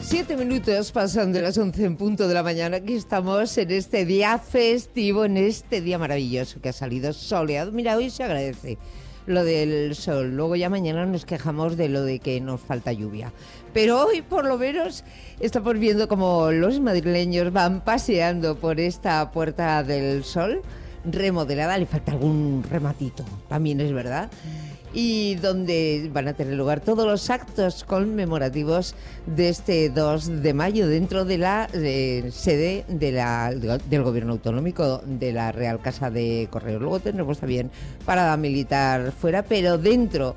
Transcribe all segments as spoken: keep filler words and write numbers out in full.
Siete minutos pasan de las once en punto de la mañana. Aquí estamos en este día festivo, en este día maravilloso que ha salido soleado. Mira, hoy se agradece lo del sol. Luego ya mañana nos quejamos de lo de que nos falta lluvia. Pero hoy por lo menos estamos viendo como los madrileños van paseando por esta Puerta del Sol remodelada. Le falta algún rematito, también es verdad. Y donde van a tener lugar todos los actos conmemorativos de este dos de mayo dentro de la eh, sede de la, del Gobierno Autonómico de la Real Casa de Correos. Luego tendremos también parada militar fuera, pero dentro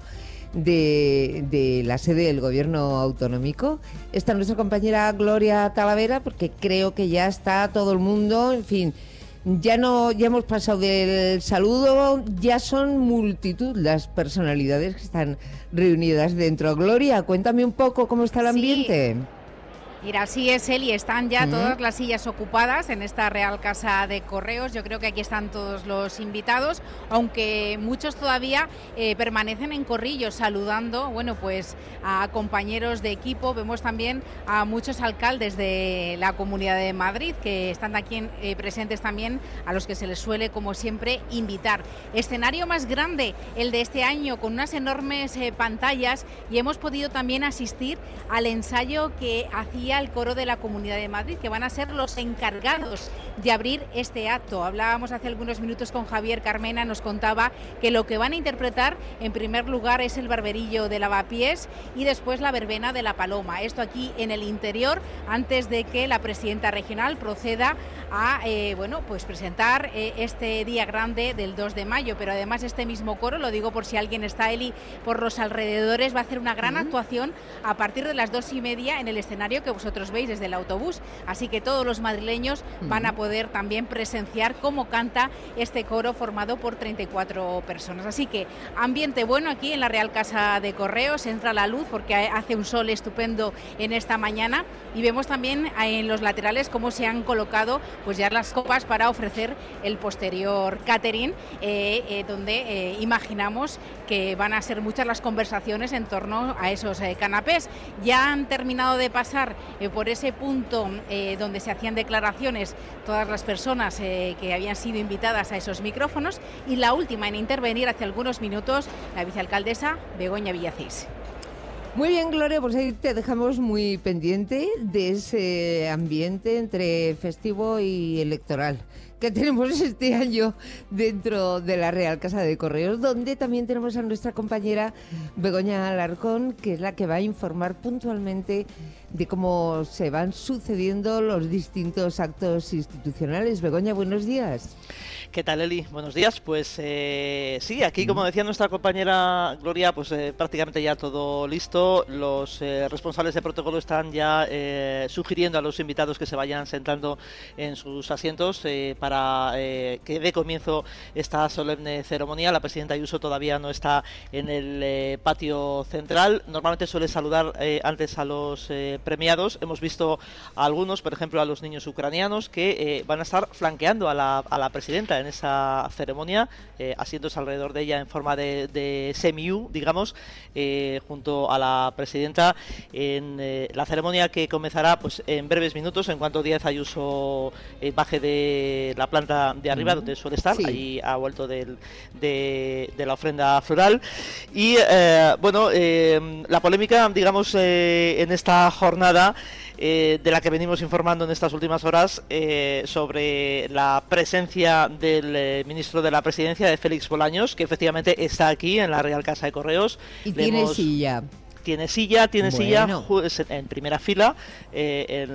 de, de la sede del Gobierno Autonómico está nuestra compañera Gloria Talavera, porque creo que ya está todo el mundo, en fin. Ya no, ya hemos pasado del saludo, ya son multitud las personalidades que están reunidas dentro. Gloria, cuéntame un poco cómo está el ambiente. Sí. Mira, así es, Eli, están ya uh-huh. todas las sillas ocupadas en esta Real Casa de Correos. Yo creo que aquí están todos los invitados, aunque muchos todavía eh, permanecen en corrillos saludando, bueno, pues a compañeros de equipo. Vemos también a muchos alcaldes de la Comunidad de Madrid que están aquí en, eh, presentes también, a los que se les suele, como siempre, invitar. Escenario más grande, el de este año, con unas enormes eh, pantallas, y hemos podido también asistir al ensayo que hacía el coro de la Comunidad de Madrid, que van a ser los encargados de abrir este acto. Hablábamos hace algunos minutos con Javier Carmena, nos contaba que lo que van a interpretar en primer lugar es el barberillo de Lavapiés y después la verbena de la Paloma. Esto aquí en el interior, antes de que la presidenta regional proceda a eh, bueno, pues presentar eh, este día grande del dos de mayo. Pero además este mismo coro, lo digo por si alguien está, Eli, por los alrededores, va a hacer una gran uh-huh. actuación a partir de las dos y media en el escenario que vosotros veis desde el autobús, así que todos los madrileños uh-huh. van a poder también presenciar cómo canta este coro formado por treinta y cuatro personas. Así que ambiente bueno aquí en la Real Casa de Correos, entra la luz porque hace un sol estupendo en esta mañana, y vemos también en los laterales cómo se han colocado pues ya las copas para ofrecer el posterior catering, eh, eh, donde eh, imaginamos que van a ser muchas las conversaciones en torno a esos eh, canapés. Ya han terminado de pasar eh, por ese punto eh, donde se hacían declaraciones todas las personas eh, que habían sido invitadas a esos micrófonos, y la última en intervenir hace algunos minutos, la vicealcaldesa Begoña Villacís. Muy bien, Gloria, pues ahí te dejamos muy pendiente de ese ambiente entre festivo y electoral que tenemos este año dentro de la Real Casa de Correos, donde también tenemos a nuestra compañera Begoña Alarcón, que es la que va a informar puntualmente de cómo se van sucediendo los distintos actos institucionales. Begoña, buenos días. ¿Qué tal, Eli? Buenos días. Pues eh, sí, aquí, como decía nuestra compañera Gloria, pues eh, prácticamente ya todo listo. Los eh, responsables de protocolo están ya eh, sugiriendo a los invitados que se vayan sentando en sus asientos eh, para eh, que dé comienzo esta solemne ceremonia. La presidenta Ayuso todavía no está en el eh, patio central. Normalmente suele saludar eh, antes a los eh, premiados. Hemos visto a algunos, por ejemplo, a los niños ucranianos, que eh, van a estar flanqueando a la, a la presidenta en esa ceremonia, eh, asientos alrededor de ella en forma de, de semi-U, digamos, eh, junto a la presidenta en eh, la ceremonia que comenzará pues en breves minutos, en cuanto Díaz Ayuso eh, baje de la planta de arriba, uh-huh. donde suele estar, sí. Allí ha vuelto del, de, de la ofrenda floral. Y eh, bueno, eh, la polémica, digamos, eh, en esta jornada, Eh, de la que venimos informando en estas últimas horas, eh, sobre la presencia del eh, ministro de la Presidencia, de Félix Bolaños, que efectivamente está aquí en la Real Casa de Correos. Y Le tiene hemos... silla. Tiene silla, tiene bueno. silla en primera fila, eh, en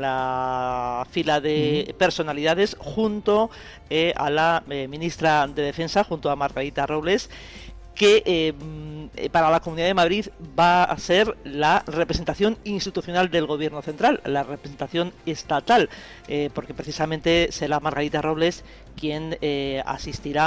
la fila de uh-huh. personalidades, junto eh, a la eh, ministra de Defensa, junto a Margarita Robles, que eh, para la Comunidad de Madrid va a ser la representación institucional del Gobierno central, la representación estatal, eh, porque precisamente será Margarita Robles quien eh, asistirá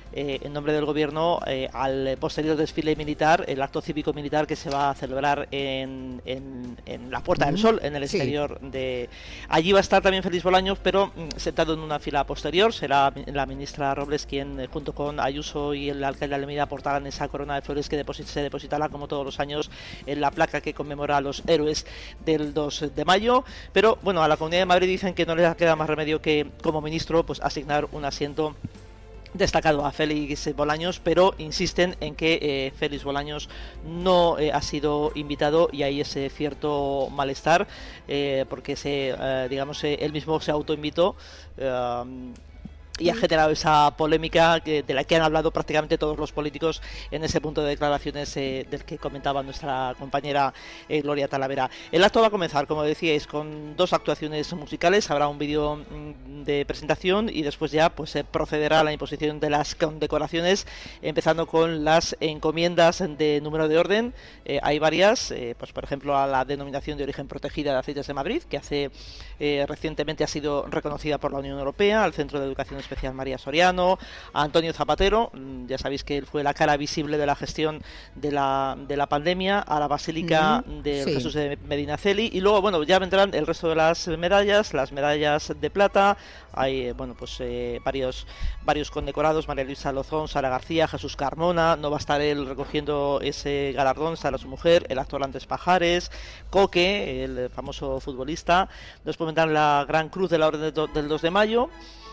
eh, en nombre del gobierno eh, al posterior desfile militar, el acto cívico-militar que se va a celebrar en, en, en la Puerta del Sol, en el exterior sí. de... Allí va a estar también Félix Bolaños, pero mm, sentado en una fila posterior. Será la ministra Robles quien, eh, junto con Ayuso y el alcalde de Almeida, aportarán esa corona de flores que deposit se depositará, como todos los años, en la placa que conmemora a los héroes del dos de mayo. Pero, bueno, a la Comunidad de Madrid dicen que no les queda más remedio que, como ministro, pues asignar un asiento destacado a Félix Bolaños, pero insisten en que eh, Félix Bolaños no eh, ha sido invitado, y hay ese cierto malestar eh, porque se, eh, digamos, eh, él mismo se autoinvitó eh, y ha generado esa polémica que, de la que han hablado prácticamente todos los políticos en ese punto de declaraciones eh, del que comentaba nuestra compañera eh, Gloria Talavera. El acto va a comenzar, como decíais, con dos actuaciones musicales. Habrá un vídeo mm, de presentación y después ya pues se eh, procederá a la imposición de las condecoraciones, empezando con las encomiendas de número de orden. Eh, hay varias, eh, pues por ejemplo a la denominación de origen protegida de aceites de Madrid, que hace eh, recientemente ha sido reconocida por la Unión Europea, al Centro de Educación Especial María Soriano, a Antonio Zapatero, ya sabéis que él fue la cara visible de la gestión de la, de la pandemia, a la Basílica mm, de sí. Jesús de Medinaceli, y luego bueno ya vendrán el resto de las medallas, las medallas de plata. Hay bueno pues eh, varios varios condecorados: María Luisa Lozón, Sara García, Jesús Carmona. No va a estar él recogiendo ese galardón, estará su mujer, el actor Antes Pajares, Coque, el famoso futbolista. Después vendrán la Gran Cruz de la Orden de, del dos de mayo.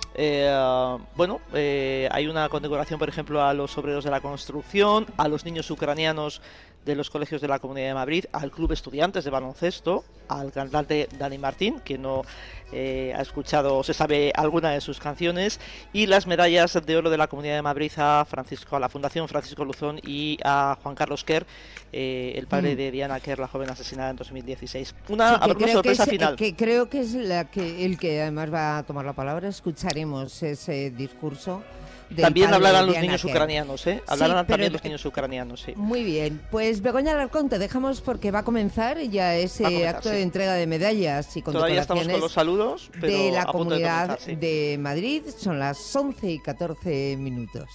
Eh, bueno, eh, hay una condecoración, por ejemplo, a los obreros de la construcción, a los niños ucranianos de los colegios de la Comunidad de Madrid, al Club Estudiantes de Baloncesto, al cantante Dani Martín, que no eh, ha escuchado o se sabe alguna de sus canciones, y las medallas de oro de la Comunidad de Madrid a Francisco, a la Fundación Francisco Luzón y a Juan Carlos Kerr, eh, el padre mm. de Diana Kerr, la joven asesinada en dos mil dieciséis. Una, sí, una sorpresa que es, final. Que creo que es la que el que además va a tomar la palabra. Escucharemos ese discurso. También hablarán los niños ucranianos, ¿eh? Hablarán sí, también los niños ucranianos, sí. Muy bien. Pues Begoña Alarcón, te dejamos porque va a comenzar ya ese comenzar, acto sí. de entrega de medallas y condecoraciones. Todavía estamos con los saludos, pero de la a punto Comunidad de, comenzar, sí. de Madrid. Son las once y catorce minutos.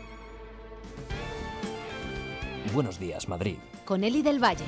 Buenos días, Madrid. Con Eli del Valle.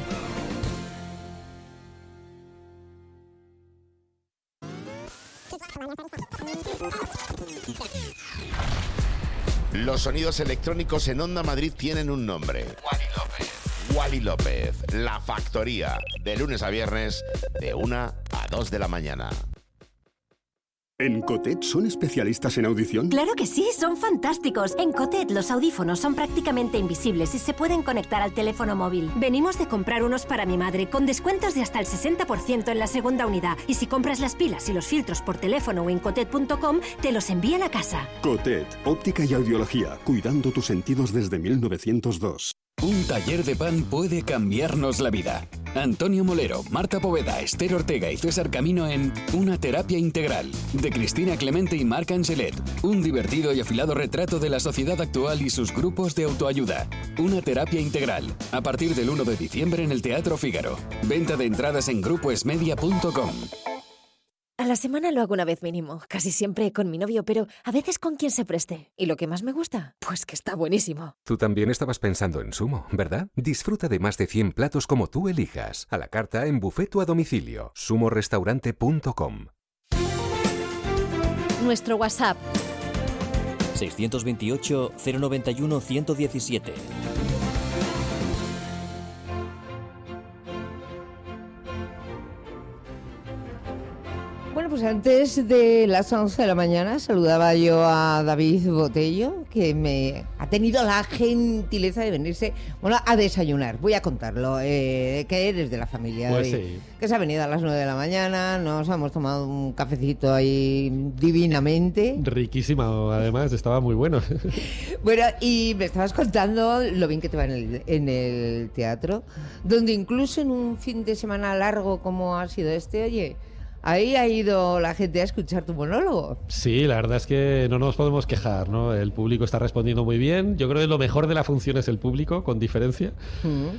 Los sonidos electrónicos en Onda Madrid tienen un nombre. Wally López. Wally López, La Factoría, de lunes a viernes, de una a dos de la mañana. ¿En Cotet son especialistas en audición? ¡Claro que sí! ¡Son fantásticos! En Cotet los audífonos son prácticamente invisibles y se pueden conectar al teléfono móvil. Venimos de comprar unos para mi madre, con descuentos de hasta el sesenta por ciento en la segunda unidad. Y si compras las pilas y los filtros por teléfono o en cotet punto com, te los envían a casa. Cotet, óptica y audiología, cuidando tus sentidos desde mil novecientos dos. Un taller de pan puede cambiarnos la vida. Antonio Molero, Marta Poveda, Esther Ortega y César Camino en Una terapia integral, de Cristina Clemente y Marc Angelet. Un divertido y afilado retrato de la sociedad actual y sus grupos de autoayuda. Una terapia integral, a partir del uno de diciembre en el Teatro Fígaro. Venta de entradas en grupo esmedia punto com. A la semana lo hago una vez mínimo, casi siempre con mi novio, pero a veces con quien se preste. ¿Y lo que más me gusta? Pues que está buenísimo. Tú también estabas pensando en Sumo, ¿verdad? Disfruta de más de cien platos como tú elijas, a la carta, en buffet o a domicilio. sumo restaurante punto com. Nuestro WhatsApp seiscientos veintiocho, cero noventa y uno, ciento diecisiete. Bueno, pues antes de las once de la mañana saludaba yo a David Botello, que me ha tenido la gentileza de venirse, bueno, a desayunar. Voy a contarlo, eh, que eres de la familia, pues David, sí. Que se ha venido a las nueve de la mañana, nos hemos tomado un cafecito ahí divinamente. Riquísimo, además, estaba muy bueno. Bueno, y me estabas contando lo bien que te va en el, en el teatro, donde incluso en un fin de semana largo como ha sido este, oye... Ahí ha ido la gente a escuchar tu monólogo. Sí, la verdad es que no nos podemos quejar, ¿no? El público está respondiendo muy bien. Yo creo que lo mejor de la función es el público, con diferencia. Mm.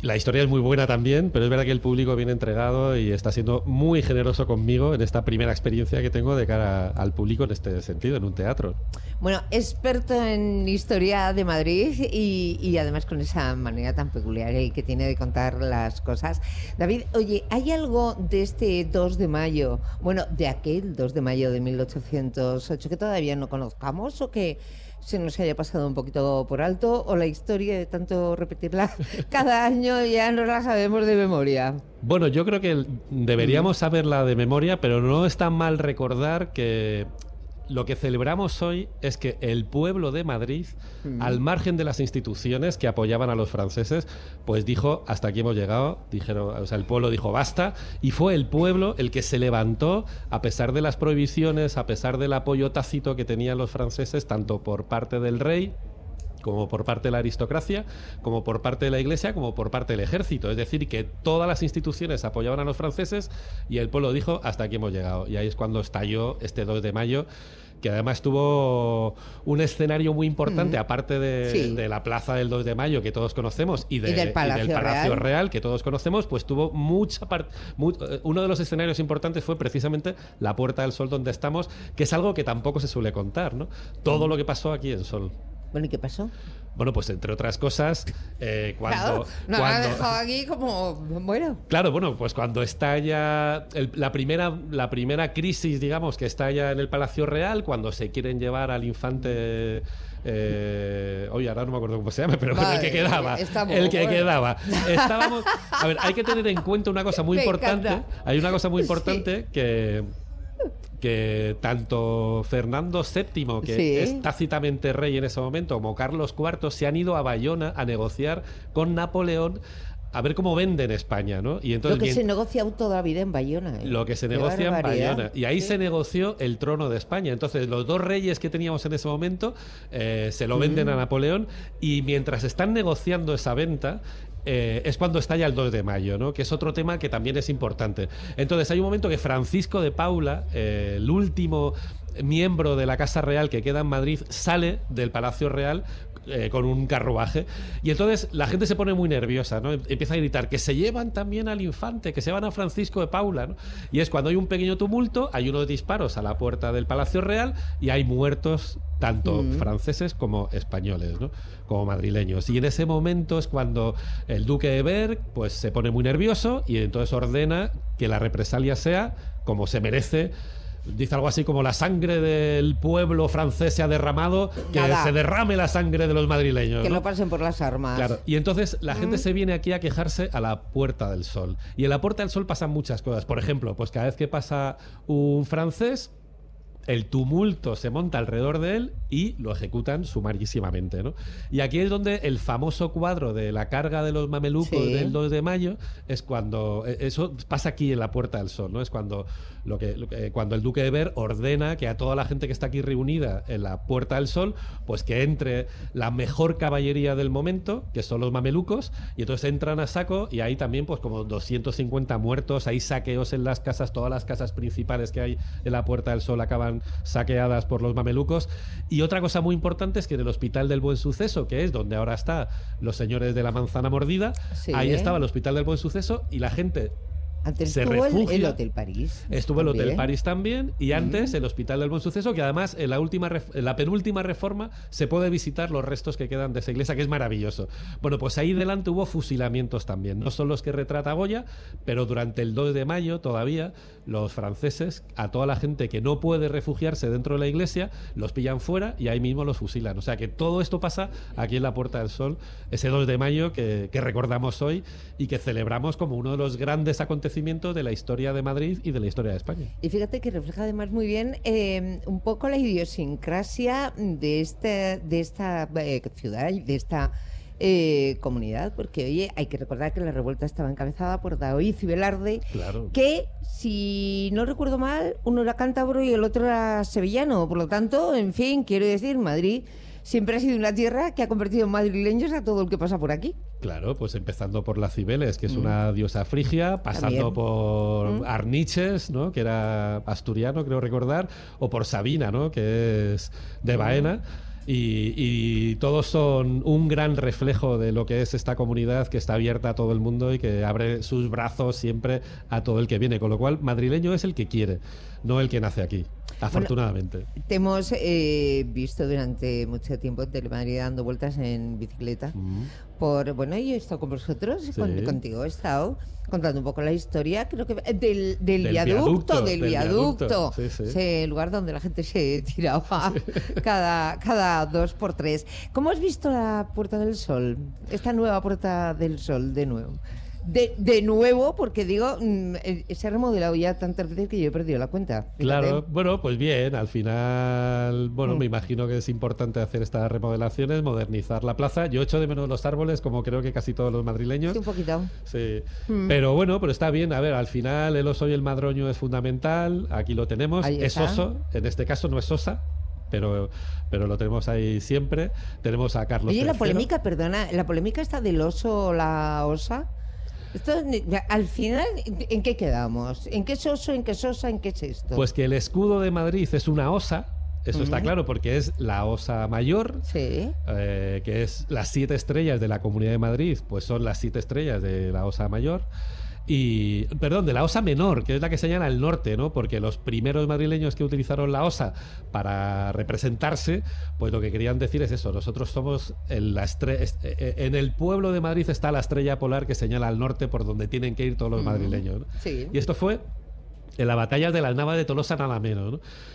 La historia es muy buena también, pero es verdad que el público viene entregado y está siendo muy generoso conmigo en esta primera experiencia que tengo de cara al público en este sentido, en un teatro. Bueno, experto en historia de Madrid y, y además con esa manera tan peculiar el que tiene de contar las cosas. David, oye, ¿hay algo de este dos de mayo, bueno, de aquel dos de mayo de mil ochocientos ocho que todavía no conozcamos o que se nos haya pasado un poquito por alto, o la historia de tanto repetirla cada año ya no la sabemos de memoria? Bueno, yo creo que deberíamos saberla de memoria, pero no está mal recordar que lo que celebramos hoy es que el pueblo de Madrid, mm. al margen de las instituciones que apoyaban a los franceses, pues dijo, hasta aquí hemos llegado, dijeron, o sea, el pueblo dijo basta, y fue el pueblo el que se levantó a pesar de las prohibiciones, a pesar del apoyo tácito que tenían los franceses, tanto por parte del rey, como por parte de la aristocracia, como por parte de la iglesia, como por parte del ejército. Es decir, que todas las instituciones apoyaban a los franceses y el pueblo dijo, hasta aquí hemos llegado. Y ahí es cuando estalló este dos de mayo, que además tuvo un escenario muy importante, mm. aparte de, sí. de la plaza del dos de mayo, que todos conocemos, y, de, y del Palacio, y del Palacio Real. Real, que todos conocemos, pues tuvo mucha parte... Mu uno de los escenarios importantes fue precisamente la Puerta del Sol, donde estamos, que es algo que tampoco se suele contar, ¿no? Todo mm. lo que pasó aquí en Sol. Bueno, ¿y qué pasó? Bueno, pues entre otras cosas, eh, cuando... Claro, nos cuando, ha dejado aquí como... Bueno. Claro, bueno, pues cuando estalla el, la, primera, la primera crisis, digamos, que estalla en el Palacio Real, cuando se quieren llevar al infante... Eh, oye, ahora no me acuerdo cómo se llama, pero vale, el que quedaba. El que bueno. quedaba. Estábamos... A ver, hay que tener en cuenta una cosa muy me importante. Encanta. Hay una cosa muy importante sí. que... que tanto Fernando séptimo, que sí. es tácitamente rey en ese momento, como Carlos cuarto, se han ido a Bayona a negociar con Napoleón a ver cómo venden España, ¿no? Y entonces, lo que bien, se negocia toda la vida en Bayona. ¿eh? Lo que se Qué negocia barbaridad. en Bayona. Y ahí sí. se negoció el trono de España. Entonces, los dos reyes que teníamos en ese momento eh, se lo venden mm. a Napoleón, y mientras están negociando esa venta, Eh, es cuando estalla el dos de mayo, ¿no? Que es otro tema que también es importante. Entonces hay un momento que Francisco de Paula, eh, el último miembro de la Casa Real que queda en Madrid, sale del Palacio Real eh, con un carruaje, y entonces la gente se pone muy nerviosa, ¿no? Empieza a gritar que se llevan también al infante, que se van a Francisco de Paula, ¿no? Y es cuando hay un pequeño tumulto, hay unos disparos a la puerta del Palacio Real y hay muertos tanto mm. franceses como españoles, ¿no? Como madrileños. Y en ese momento es cuando el duque de Berg pues se pone muy nervioso y entonces ordena que la represalia sea como se merece. Dice algo así como: la sangre del pueblo francés se ha derramado, que Nada. se derrame la sangre de los madrileños, que ¿no? no pasen por las armas. Claro. Y entonces la mm. gente se viene aquí a quejarse a la Puerta del Sol. Y en la Puerta del Sol pasan muchas cosas. Por ejemplo, pues cada vez que pasa un francés, el tumulto se monta alrededor de él y lo ejecutan sumarísimamente, ¿no? Y aquí es donde el famoso cuadro de la carga de los mamelucos sí. del dos de mayo es cuando... Eso pasa aquí en la Puerta del Sol, ¿no? Es cuando, lo que, lo que, cuando el duque de Berg ordena que a toda la gente que está aquí reunida en la Puerta del Sol, pues que entre la mejor caballería del momento, que son los mamelucos, y entonces entran a saco, y ahí también pues como doscientos cincuenta muertos, hay saqueos en las casas, todas las casas principales que hay en la Puerta del Sol acaban saqueadas por los mamelucos. Y otra cosa muy importante es que en el Hospital del Buen Suceso, que es donde ahora está los señores de la manzana mordida, sí. ahí estaba el Hospital del Buen Suceso, y la gente antes se estuvo refugia. el, el Hotel París. Estuvo también. el Hotel París también, y antes mm. el Hospital del Buen Suceso, que además en la última en la penúltima reforma se puede visitar los restos que quedan de esa iglesia, que es maravilloso. Bueno, pues ahí delante hubo fusilamientos también. No son los que retrata Goya, pero durante el dos de mayo todavía los franceses, a toda la gente que no puede refugiarse dentro de la iglesia, los pillan fuera y ahí mismo los fusilan. O sea que todo esto pasa aquí en la Puerta del Sol, ese dos de mayo que, que recordamos hoy y que celebramos como uno de los grandes acontecimientos de la historia de Madrid y de la historia de España. Y fíjate que refleja además muy bien eh, un poco la idiosincrasia de, este, de esta eh, ciudad y de esta eh, comunidad, porque oye, hay que recordar que la revuelta estaba encabezada por Daoíz y Velarde, claro. que, si no recuerdo mal, uno era cántabro y el otro era sevillano, por lo tanto, en fin, quiero decir, Madrid siempre ha sido una tierra que ha convertido en madrileños a todo el que pasa por aquí. Claro, pues empezando por la Cibeles, que es mm. una diosa frigia, pasando También. por mm. Arniches, ¿no? Que era asturiano, creo recordar, o por Sabina, ¿no? Que es de Baena. Mm. Y, y todos son un gran reflejo de lo que es esta comunidad que está abierta a todo el mundo y que abre sus brazos siempre a todo el que viene, con lo cual madrileño es el que quiere, no el que nace aquí, afortunadamente. Bueno, te hemos eh, visto durante mucho tiempo en Telemadrid dando vueltas en bicicleta. Mm. Por, bueno, yo he estado con vosotros, sí. con, contigo he estado contando un poco la historia, creo que del, del, del viaducto, viaducto, del, del viaducto, viaducto. Sí, sí. Ese lugar donde la gente se tiraba sí. cada, cada dos por tres. ¿Cómo has visto la Puerta del Sol? Esta nueva Puerta del Sol, de nuevo. De, de nuevo, porque digo, se ha remodelado ya tantas veces que yo he perdido la cuenta. Fíjate. Claro, bueno, pues bien, al final, bueno, mm. me imagino que es importante hacer estas remodelaciones, modernizar la plaza. Yo echo de menos los árboles, como creo que casi todos los madrileños. Sí, un poquito. Sí, mm. pero bueno, pero está bien. A ver, al final el oso y el madroño es fundamental, aquí lo tenemos, es oso, en este caso no es sosa. Pero, pero lo tenemos ahí siempre. Tenemos a Carlos Oye, tercero. La polémica, perdona, la polémica está del oso o la osa. Esto, al final, ¿en qué quedamos? ¿En qué es oso, en qué es osa, en qué es esto? Pues que el escudo de Madrid es una osa, eso uh-huh. está claro, porque es la osa mayor, sí. eh, que es las siete estrellas de la Comunidad de Madrid, pues son las siete estrellas de la osa mayor. Y, perdón, de la osa menor, que es la que señala el norte, ¿no? Porque los primeros madrileños que utilizaron la osa para representarse, pues lo que querían decir es eso, nosotros somos en la estre- en el pueblo de Madrid está la estrella polar que señala al norte por donde tienen que ir todos los madrileños, ¿no? Sí. Y esto fue en la batalla de la Nava de Tolosa nada menos, ¿no?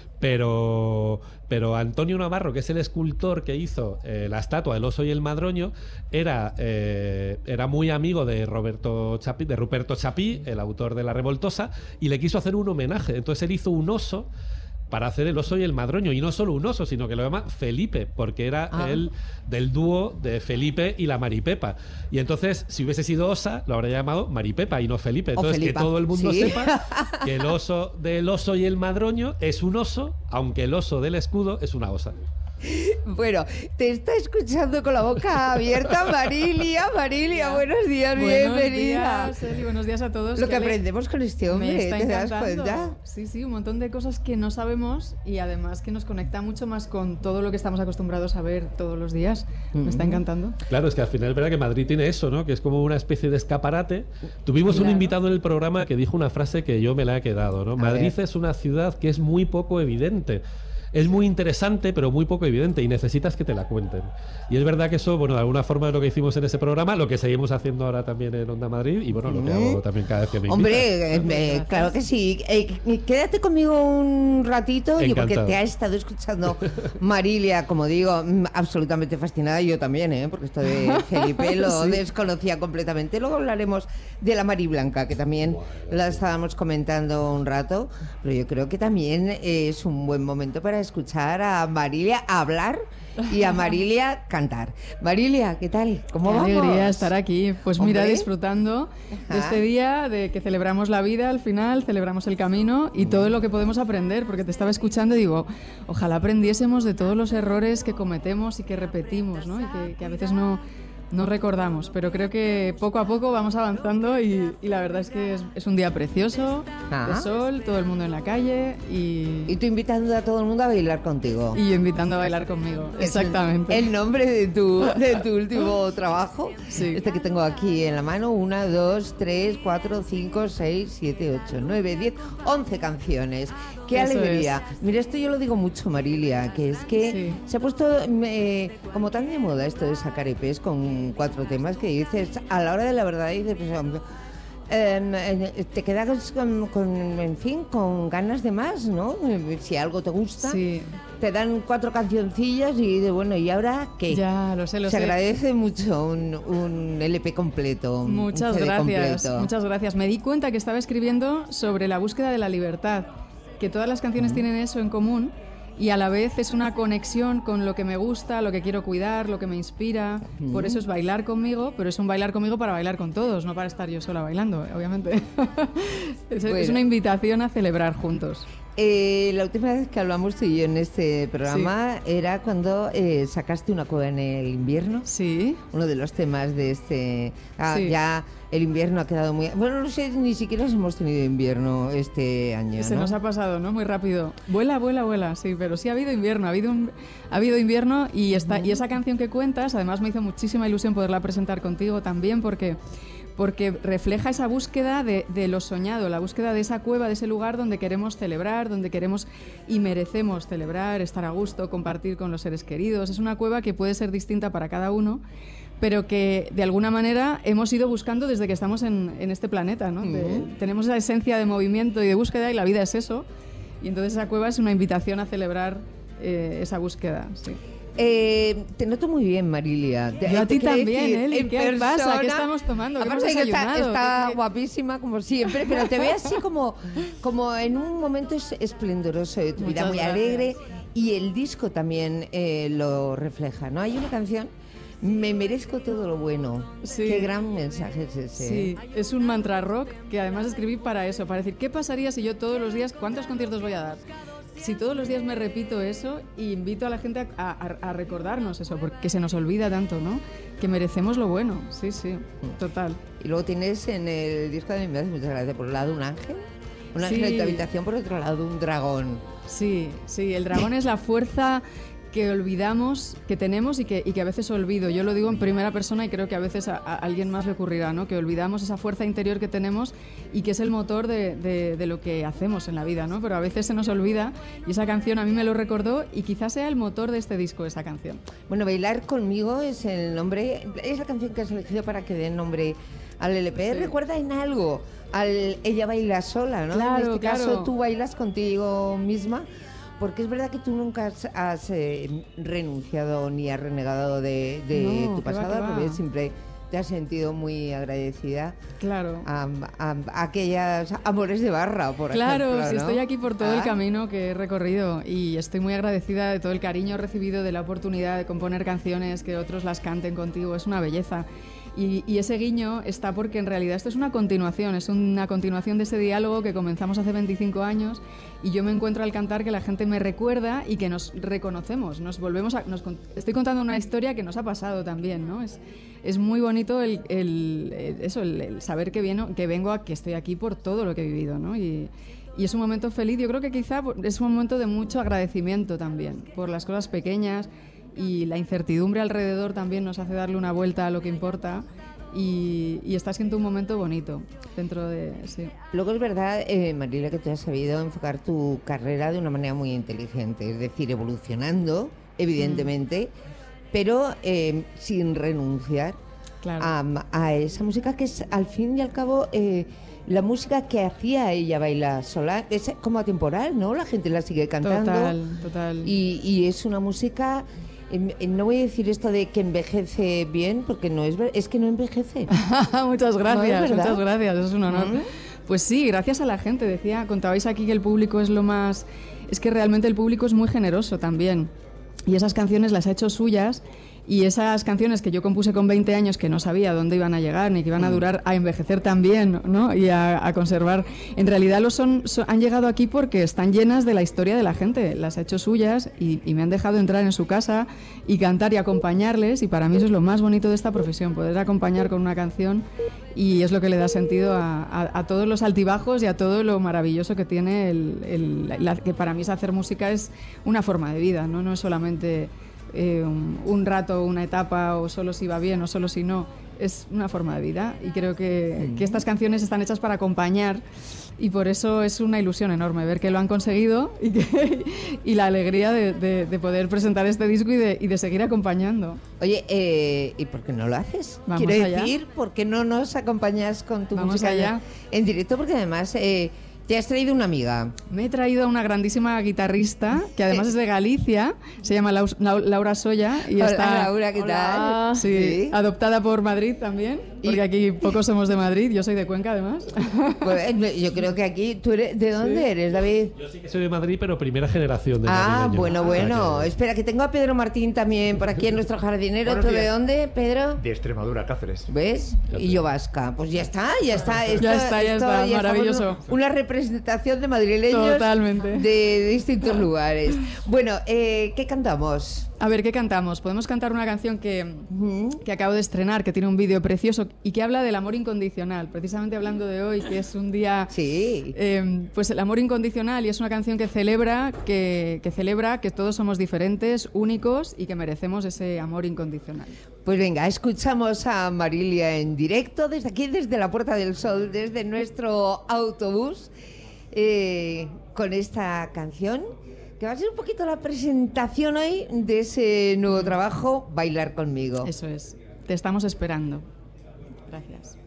Pero, pero Antonio Navarro, que es el escultor que hizo eh, la estatua del oso y el madroño, era, eh, era muy amigo de Roberto Chapí, de Ruperto Chapí, el autor de La Revoltosa, y le quiso hacer un homenaje. Entonces él hizo un oso para hacer el oso y el madroño, y no solo un oso, sino que lo llama Felipe, porque era ah. el del dúo de Felipe y la Maripepa. Y entonces, si hubiese sido osa, lo habría llamado Maripepa y no Felipe. Entonces, que todo el mundo ¿sí? sepa que el oso del oso y el madroño es un oso, aunque el oso del escudo es una osa. Bueno, te está escuchando con la boca abierta Marilia. Marilia, buenos días, buenos bienvenida. Días, Eli, buenos días a todos. Lo que aprendemos con este hombre, me está ¿te das encantando. cuenta? Sí, sí, un montón de cosas que no sabemos y además que nos conecta mucho más con todo lo que estamos acostumbrados a ver todos los días. Mm-hmm. Me está encantando. Claro, es que al final es verdad que Madrid tiene eso, ¿no? Que es como una especie de escaparate. Tuvimos claro. un invitado en el programa que dijo una frase que yo me la he quedado, ¿no? A Madrid ver. Es una ciudad que es muy poco evidente. Es muy interesante, pero muy poco evidente y necesitas que te la cuenten. Y es verdad que eso, bueno, de alguna forma es lo que hicimos en ese programa, lo que seguimos haciendo ahora también en Onda Madrid y, bueno, lo que hago también cada vez que me invitan. Hombre, eh, claro que sí. Eh, quédate conmigo un ratito, yo porque te ha estado escuchando Marilia, como digo, absolutamente fascinada. Yo también, ¿eh? Porque esto de Felipe lo sí. desconocía completamente. Luego hablaremos de la Mari Blanca, que también bueno, la estábamos comentando un rato, pero yo creo que también es un buen momento para escuchar a Marilia hablar y a Marilia cantar. Marilia, ¿qué tal? ¿Cómo Qué vamos? alegría estar aquí. Pues Hombre. mira, disfrutando Ajá. de este día, de que celebramos la vida al final, celebramos el camino y todo lo que podemos aprender, porque te estaba escuchando y digo, ojalá aprendiésemos de todos los errores que cometemos y que repetimos, ¿no? Y que, que a veces no... no recordamos, pero creo que poco a poco vamos avanzando y, y la verdad es que es, es un día precioso, ah. de sol, todo el mundo en la calle y... Y tú invitando a todo el mundo a bailar contigo. Y yo invitando a bailar conmigo, exactamente. El, el nombre de tu, de tu último trabajo, sí. este que tengo aquí en la mano, una, dos, tres, cuatro, cinco, seis, siete, ocho, nueve, diez, once canciones. ¡Qué Eso alegría! Es. Mira, esto yo lo digo mucho, Marilia, que es que sí. se ha puesto eh, como tan de moda esto de sacar E Pes con cuatro temas que dices, a la hora de la verdad, dices, pues, eh, te quedas con, con, en fin, con ganas de más, ¿no? Si algo te gusta, sí. te dan cuatro cancioncillas y de bueno, ¿y ahora qué? Ya, lo sé, lo Se sé. agradece mucho un, un L P completo. Muchas un C D gracias, completo. muchas gracias. Me di cuenta que estaba escribiendo sobre la búsqueda de la libertad, que todas las canciones mm. tienen eso en común y a la vez es una conexión con lo que me gusta, lo que quiero cuidar, lo que me inspira. Mm. Por eso es bailar conmigo, pero es un bailar conmigo para bailar con todos, no para estar yo sola bailando, obviamente. es, bueno. es una invitación a celebrar juntos. Eh, la última vez que hablamos tú y yo en este programa sí. era cuando eh, sacaste una cueva en el invierno. Sí. Uno de los temas de este... Ah, sí. Ya el invierno ha quedado muy... Bueno, no sé, ni siquiera hemos tenido invierno este año, Se ¿no? nos ha pasado, ¿no? Muy rápido. Vuela, vuela, vuela, sí, pero sí ha habido invierno, ha habido, un, ha habido invierno y, esta, uh-huh. y esa canción que cuentas, además me hizo muchísima ilusión poderla presentar contigo también porque... porque refleja esa búsqueda de, de lo soñado, la búsqueda de esa cueva, de ese lugar donde queremos celebrar, donde queremos y merecemos celebrar, estar a gusto, compartir con los seres queridos. Es una cueva que puede ser distinta para cada uno, pero que de alguna manera hemos ido buscando desde que estamos en, en este planeta, ¿no? Uh-huh. De, tenemos esa esencia de movimiento y de búsqueda y la vida es eso. Y entonces esa cueva es una invitación a celebrar eh, esa búsqueda, sí. Eh, te noto muy bien, Marilia. Yo a ti también, Eli. ¿Qué persona, pasa? ¿Qué estamos tomando? ¿Qué hemos desayunado? Está, está guapísima, como siempre, pero te veo así como, como en un momento esplendoroso de tu Muchas vida, muy gracias. Alegre. Y el disco también eh, lo refleja, ¿no? Hay una canción... Me merezco todo lo bueno. Sí. Qué gran mensaje es ese. Sí, ¿eh? Es un mantra rock que además escribí para eso, para decir, ¿qué pasaría si yo todos los días, cuántos conciertos voy a dar? Si todos los días me repito eso y invito a la gente a, a, a recordarnos eso, porque se nos olvida tanto, ¿no? Que merecemos lo bueno, sí, sí, total. Y luego tienes en el disco de mi muchas gracias, por un lado un ángel, un ángel sí. en tu habitación, por otro lado un dragón. Sí, sí, el dragón es la fuerza que olvidamos, que tenemos y que, y que a veces olvido. Yo lo digo en primera persona y creo que a veces a, a alguien más le ocurrirá, ¿no? Que olvidamos esa fuerza interior que tenemos y que es el motor de, de, de lo que hacemos en la vida, ¿no? Pero a veces se nos olvida y esa canción a mí me lo recordó y quizás sea el motor de este disco, esa canción. Bueno, Bailar conmigo es el nombre, es la canción que has elegido para que dé nombre al L P. Sí. ¿Recuerda en algo al Ella baila sola, ¿no? Claro, en este claro. caso tú bailas contigo misma. Porque es verdad que tú nunca has, has eh, renunciado ni has renegado de, de no, tu pasado, al revés, siempre te has sentido muy agradecida claro. a, a, a aquellas amores de barra, por claro, ejemplo. Claro, sí, ¿no? estoy aquí por todo ah. el camino que he recorrido y estoy muy agradecida de todo el cariño recibido, de la oportunidad de componer canciones, que otros las canten contigo, es una belleza. Y, y ese guiño está porque en realidad esto es una continuación, es una continuación de ese diálogo que comenzamos hace veinticinco años y yo me encuentro al cantar que la gente me recuerda y que nos reconocemos, nos volvemos a... Nos, estoy contando una historia que nos ha pasado también, ¿no? Es, es muy bonito el, el, el, eso, el, el saber que, vieno, que vengo, a, que estoy aquí por todo lo que he vivido, ¿no? Y, y es un momento feliz, yo creo que quizá es un momento de mucho agradecimiento también por las cosas pequeñas. Y la incertidumbre alrededor también nos hace darle una vuelta a lo que importa y, y está siendo un momento bonito dentro de... Sí. Luego es verdad, eh, Marilia, que tú has sabido enfocar tu carrera de una manera muy inteligente, es decir, evolucionando, evidentemente, mm. pero eh, sin renunciar claro. a, a esa música que es, al fin y al cabo... Eh, la música que hacía Ella baila sola es como atemporal, ¿no? La gente la sigue cantando. Total, total. Y, y es una música... Eh, no voy a decir esto de que envejece bien, porque no es es que no envejece. Muchas gracias, ¿No es muchas gracias, es un honor. ¿Mm? Pues sí, gracias a la gente, decía, contabais aquí que el público es lo más... Es que realmente el público es muy generoso también. Y esas canciones las ha hecho suyas. Y esas canciones que yo compuse con veinte años que no sabía dónde iban a llegar ni que iban a durar a envejecer también, ¿no? Y a, a conservar, en realidad lo son, son, han llegado aquí porque están llenas de la historia de la gente, las ha hecho suyas y, y me han dejado entrar en su casa y cantar y acompañarles y para mí eso es lo más bonito de esta profesión, poder acompañar con una canción y es lo que le da sentido a, a, a todos los altibajos y a todo lo maravilloso que tiene el, el, la, que para mí es hacer música es una forma de vida, ¿no? No es solamente... Eh, un, un rato, una etapa o solo si va bien o solo si no, es una forma de vida y creo que, que estas canciones están hechas para acompañar y por eso es una ilusión enorme ver que lo han conseguido y, que, y la alegría de, de, de poder presentar este disco y de, y de seguir acompañando. Oye, eh, ¿y por qué no lo haces? Vamos Quiero allá. decir, ¿por qué no nos acompañas con tu Vamos música allá. En, en directo? Porque además... Eh, ¿te has traído una amiga? Me he traído a una grandísima guitarrista que además es de Galicia, se llama Laura Soya y Hola, está Laura, ¿qué Hola. tal? Sí, sí, adoptada por Madrid también. porque aquí pocos somos de Madrid, yo soy de Cuenca además. Pues, yo creo que aquí, ¿tú eres, ¿de dónde sí. eres, David? Yo sí que soy de Madrid, pero primera generación de Ah, madrileño. bueno, bueno. O sea que... Espera, que tengo a Pedro Martín también por aquí en nuestro jardinero. ¿Tú de dónde, Pedro? De Extremadura, Cáceres. ¿Ves? Y yo vasca. Pues ya está, ya está. Esto, ya está, ya esto, está, ya maravilloso. Está una representación de madrileños Totalmente. de distintos lugares. Bueno, eh, ¿qué cantamos? A ver, ¿qué cantamos? Podemos cantar una canción que, uh-huh. que acabo de estrenar, que tiene un vídeo precioso y que habla del amor incondicional. Precisamente hablando de hoy, que es un día... Sí. Eh, pues el amor incondicional, y es una canción que celebra que, que celebra que todos somos diferentes, únicos y que merecemos ese amor incondicional. Pues venga, escuchamos a Marilia en directo desde aquí, desde la Puerta del Sol, desde nuestro autobús, eh, con esta canción, que va a ser un poquito la presentación hoy de ese nuevo trabajo, Bailar conmigo. Eso es, te estamos esperando. Gracias.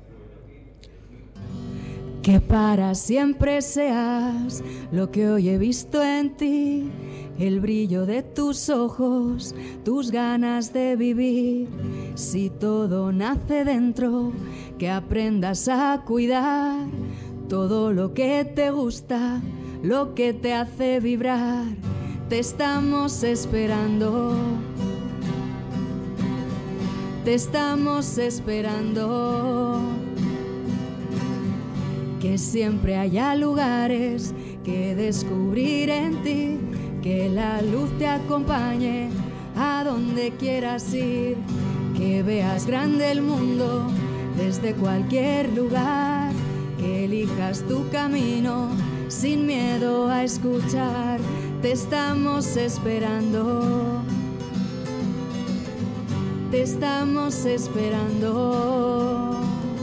Que para siempre seas lo que hoy he visto en ti, el brillo de tus ojos, tus ganas de vivir. Si todo nace dentro, que aprendas a cuidar todo lo que te gusta, lo que te hace vibrar. Te estamos esperando, te estamos esperando. Que siempre haya lugares que descubrir en ti, que la luz te acompañe a donde quieras ir, que veas grande el mundo desde cualquier lugar, que elijas tu camino sin miedo a escuchar. Te estamos esperando, te estamos esperando.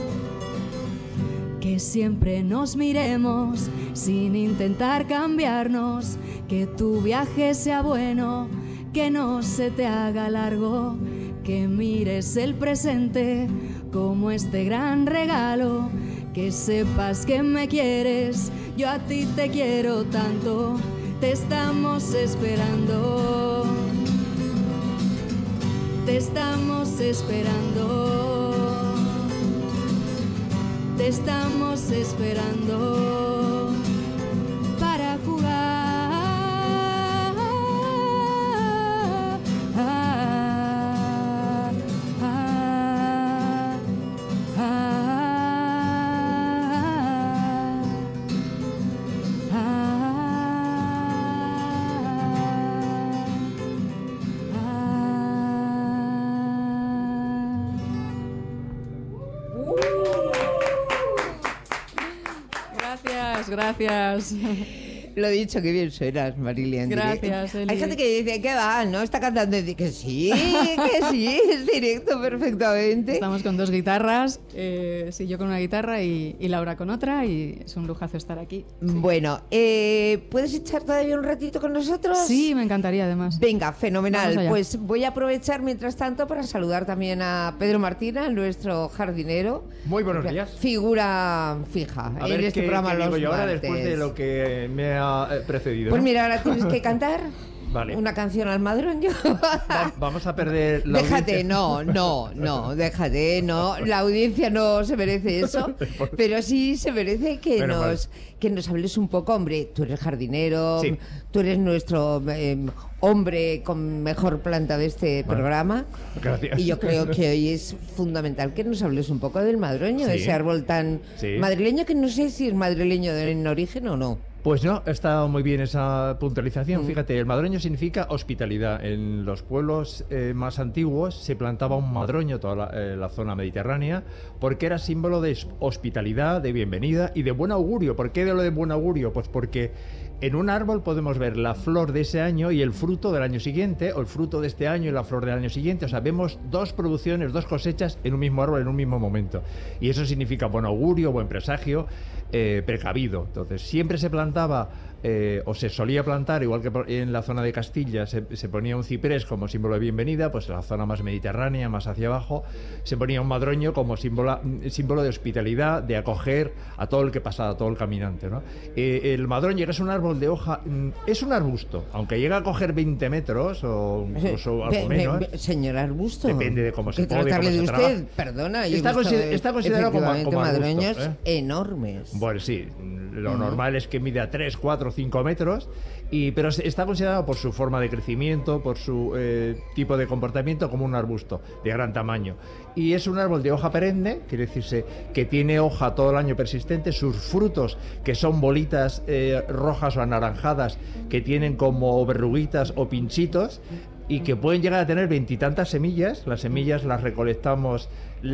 Que siempre nos miremos sin intentar cambiarnos, que tu viaje sea bueno, que no se te haga largo, que mires el presente como este gran regalo, que sepas que me quieres, yo a ti te quiero tanto. Te estamos esperando, te estamos esperando, te estamos esperando para jugar. Gracias. Lo dicho, qué bien suenas, Marilia. Gracias, Eli. Hay gente que dice, ¿qué va? ¿No está cantando? Y dice que sí, que sí, es directo perfectamente. Estamos con dos guitarras, eh, sí, yo con una guitarra y, y Laura con otra, y es un lujazo estar aquí. Sí. Bueno, eh, ¿puedes echar todavía un ratito con nosotros? Sí, me encantaría además. Venga, fenomenal. Pues voy a aprovechar mientras tanto para saludar también a Pedro Martina, nuestro jardinero. Muy buenos días. Figura fija a en ver, este ¿qué, programa ¿qué los digo yo ahora martes? después de lo que me ha precedido? Pues ¿no? mira, ahora tienes que cantar vale. una canción al madroño. Va, vamos a perder la Déjate, audiencia. no, no, no, déjate, no. La audiencia no se merece eso, pero sí se merece que Menos nos mal. que nos hables un poco, hombre. Tú eres jardinero, sí. tú eres nuestro eh, hombre con mejor planta de este bueno, programa. Gracias. Y yo creo que hoy es fundamental que nos hables un poco del madroño, sí. ese árbol tan sí. madrileño, que no sé si es madrileño en origen o no. Pues no, está muy bien esa puntualización. Mm. Fíjate, el madroño significa hospitalidad. En los pueblos eh, más antiguos se plantaba un madroño, toda la, eh, la zona mediterránea, porque era símbolo de hospitalidad, de bienvenida y de buen augurio. ¿Por qué de lo de buen augurio? Pues porque en un árbol podemos ver la flor de ese año y el fruto del año siguiente, o el fruto de este año y la flor del año siguiente. O sea, vemos dos producciones, dos cosechas en un mismo árbol, en un mismo momento. Y eso significa buen augurio, buen presagio, eh, precavido. Entonces, siempre se planta plantaba eh, o se solía plantar, igual que en la zona de Castilla se, se ponía un ciprés como símbolo de bienvenida, pues en la zona más mediterránea, más hacia abajo, se ponía un madroño como símbolo, símbolo de hospitalidad, de acoger a todo el que pasaba, a todo el caminante, ¿no? Eh, el madroño, que es un árbol de hoja, es un arbusto, aunque llega a coger veinte metros o incluso algo Be, menos. Be, be, señor arbusto. Depende de cómo se pone, cómo de se usted, trabaja. Perdona, está, consider, está considerado como, como madroños arbusto, ¿eh? enormes. Bueno, sí, lo uh-huh. normal es que mida tres, cuatro, cinco metros, y, pero está considerado por su forma de crecimiento, por su eh, tipo de comportamiento, como un arbusto de gran tamaño. Y es un árbol de hoja perenne, quiere decirse que tiene hoja todo el año persistente, sus frutos, que son bolitas eh, rojas o anaranjadas, que tienen como verruguitas o pinchitos, y que pueden llegar a tener veintitantas semillas. Las semillas las recolectamos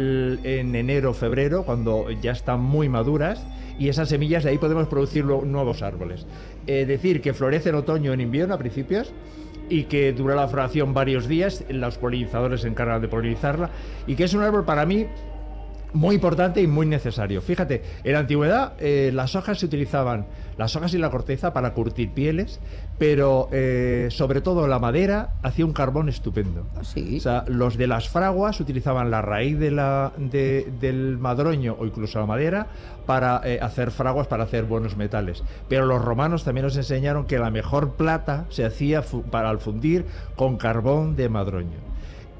en enero, febrero, cuando ya están muy maduras, y esas semillas de ahí podemos producir nuevos árboles. Es decir, que florece en otoño, en invierno a principios, y que dura la floración varios días, los polinizadores se encargan de polinizarla, y que es un árbol para mí muy importante y muy necesario. Fíjate, en la antigüedad eh, las hojas se utilizaban, las hojas y la corteza, para curtir pieles, pero eh, sobre todo la madera hacía un carbón estupendo. ¿Sí? O sea, los de las fraguas utilizaban la raíz de la, de, del madroño o incluso la madera para eh, hacer fraguas, para hacer buenos metales. Pero los romanos también nos enseñaron que la mejor plata se hacía fu- para al fundir con carbón de madroño.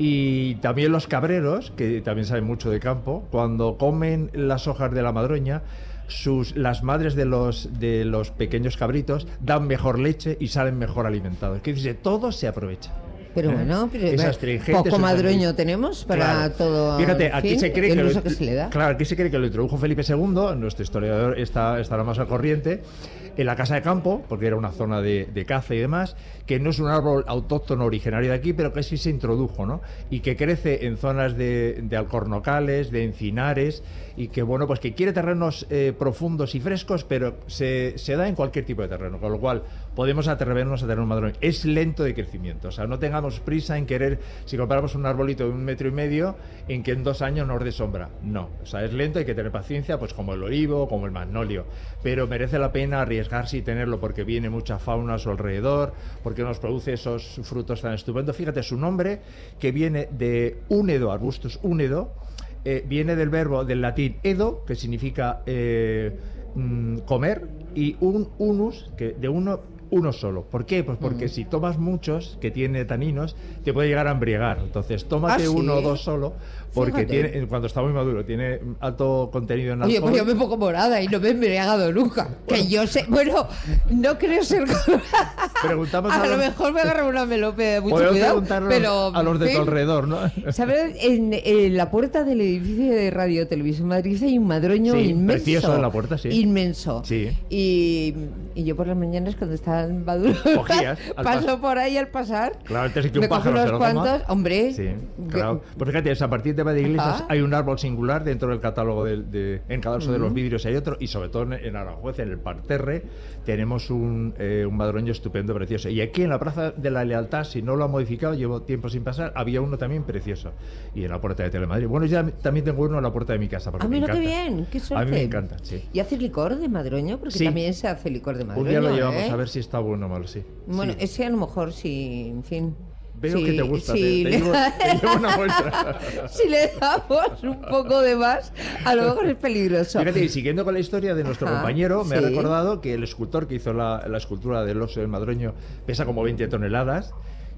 Y también los cabreros, que también saben mucho de campo, cuando comen las hojas de la madroña, sus, las madres de los, de los pequeños cabritos dan mejor leche y salen mejor alimentados. Que dice, todo se aprovecha. Pero ¿Eh? bueno, pero es astringente, poco madroño tenemos para claro. todo. Fíjate, aquí fin, se cree el que, uso lo, que se le da. Claro, aquí se cree que lo introdujo Felipe segundo, nuestro historiador está, estará más al corriente, en la casa de campo, porque era una zona de, de caza y demás, que no es un árbol autóctono originario de aquí, pero que sí se introdujo, ¿no? Y que crece en zonas de, de alcornocales, de encinares, y que, bueno, pues que quiere terrenos eh, profundos y frescos, pero se, se da en cualquier tipo de terreno, con lo cual podemos atrevernos a tener un madroño. Es lento de crecimiento, o sea, no tengamos prisa en querer, si compramos un arbolito de un metro y medio, en que en dos años nos dé sombra. No, o sea, es lento, hay que tener paciencia, pues como el olivo, como el magnolio, pero merece la pena arriesgarse y tenerlo, porque viene mucha fauna a su alrededor, porque nos produce esos frutos tan estupendos. Fíjate, su nombre, que viene de únedo, arbustus únedo, eh, viene del verbo del latín edo, que significa eh, mm, comer, y un unus, que de uno uno solo. ¿Por qué? Pues porque mm. si tomas muchos que tiene taninos, te puede llegar a embriagar. Entonces, tómate ¿Ah, sí? uno o dos solo, porque tiene, cuando está muy maduro, tiene alto contenido en alcohol. Oye, pues yo me pongo morada y no me he embriagado nunca. Bueno. Que yo sé, bueno, no creo ser... Preguntamos a, a lo los... mejor me agarra una melope de mucho Podemos cuidado, preguntarnos pero... a los de ¿sí? tu alrededor, ¿no? ¿Sabes? En, en la puerta del edificio de Radio Televisión Madrid hay un madroño sí, inmenso. Precioso en la puerta, sí. Inmenso. Sí. Y, y yo por las mañanas, cuando están maduros, Cogías, paso pas... por ahí al pasar. Claro, antes de que me un pájaro unos se lo cuantos, coma. Hombre. Sí, claro. Pues fíjate, a partir de de iglesias Ajá. hay un árbol singular dentro del catálogo de, de, en cada uno uh-huh. de los vidrios hay otro, y sobre todo en, en Aranjuez, en el parterre, tenemos un, eh, un madroño estupendo, precioso. Y aquí en la Plaza de la Lealtad, si no lo ha modificado, llevo tiempo sin pasar, había uno también precioso. Y en la puerta de Telemadrid. Bueno, ya también tengo uno en la puerta de mi casa. Ah, mira qué bien, qué suerte. A mí me encanta, sí. ¿Y haces licor de madroño? Porque sí. también se hace licor de madroño. Un día lo llevamos ¿eh? a ver si está bueno o malo, sí. Bueno, sí. ese a lo mejor sí, en fin... Veo sí, que te gusta, sí. te, te, llevo, te llevo una vuelta. Si le damos un poco de más, a lo mejor es peligroso. Fíjate, y siguiendo con la historia de nuestro Ajá, compañero, me sí. ha recordado que el escultor que hizo la, la escultura del oso del madroño pesa como veinte toneladas,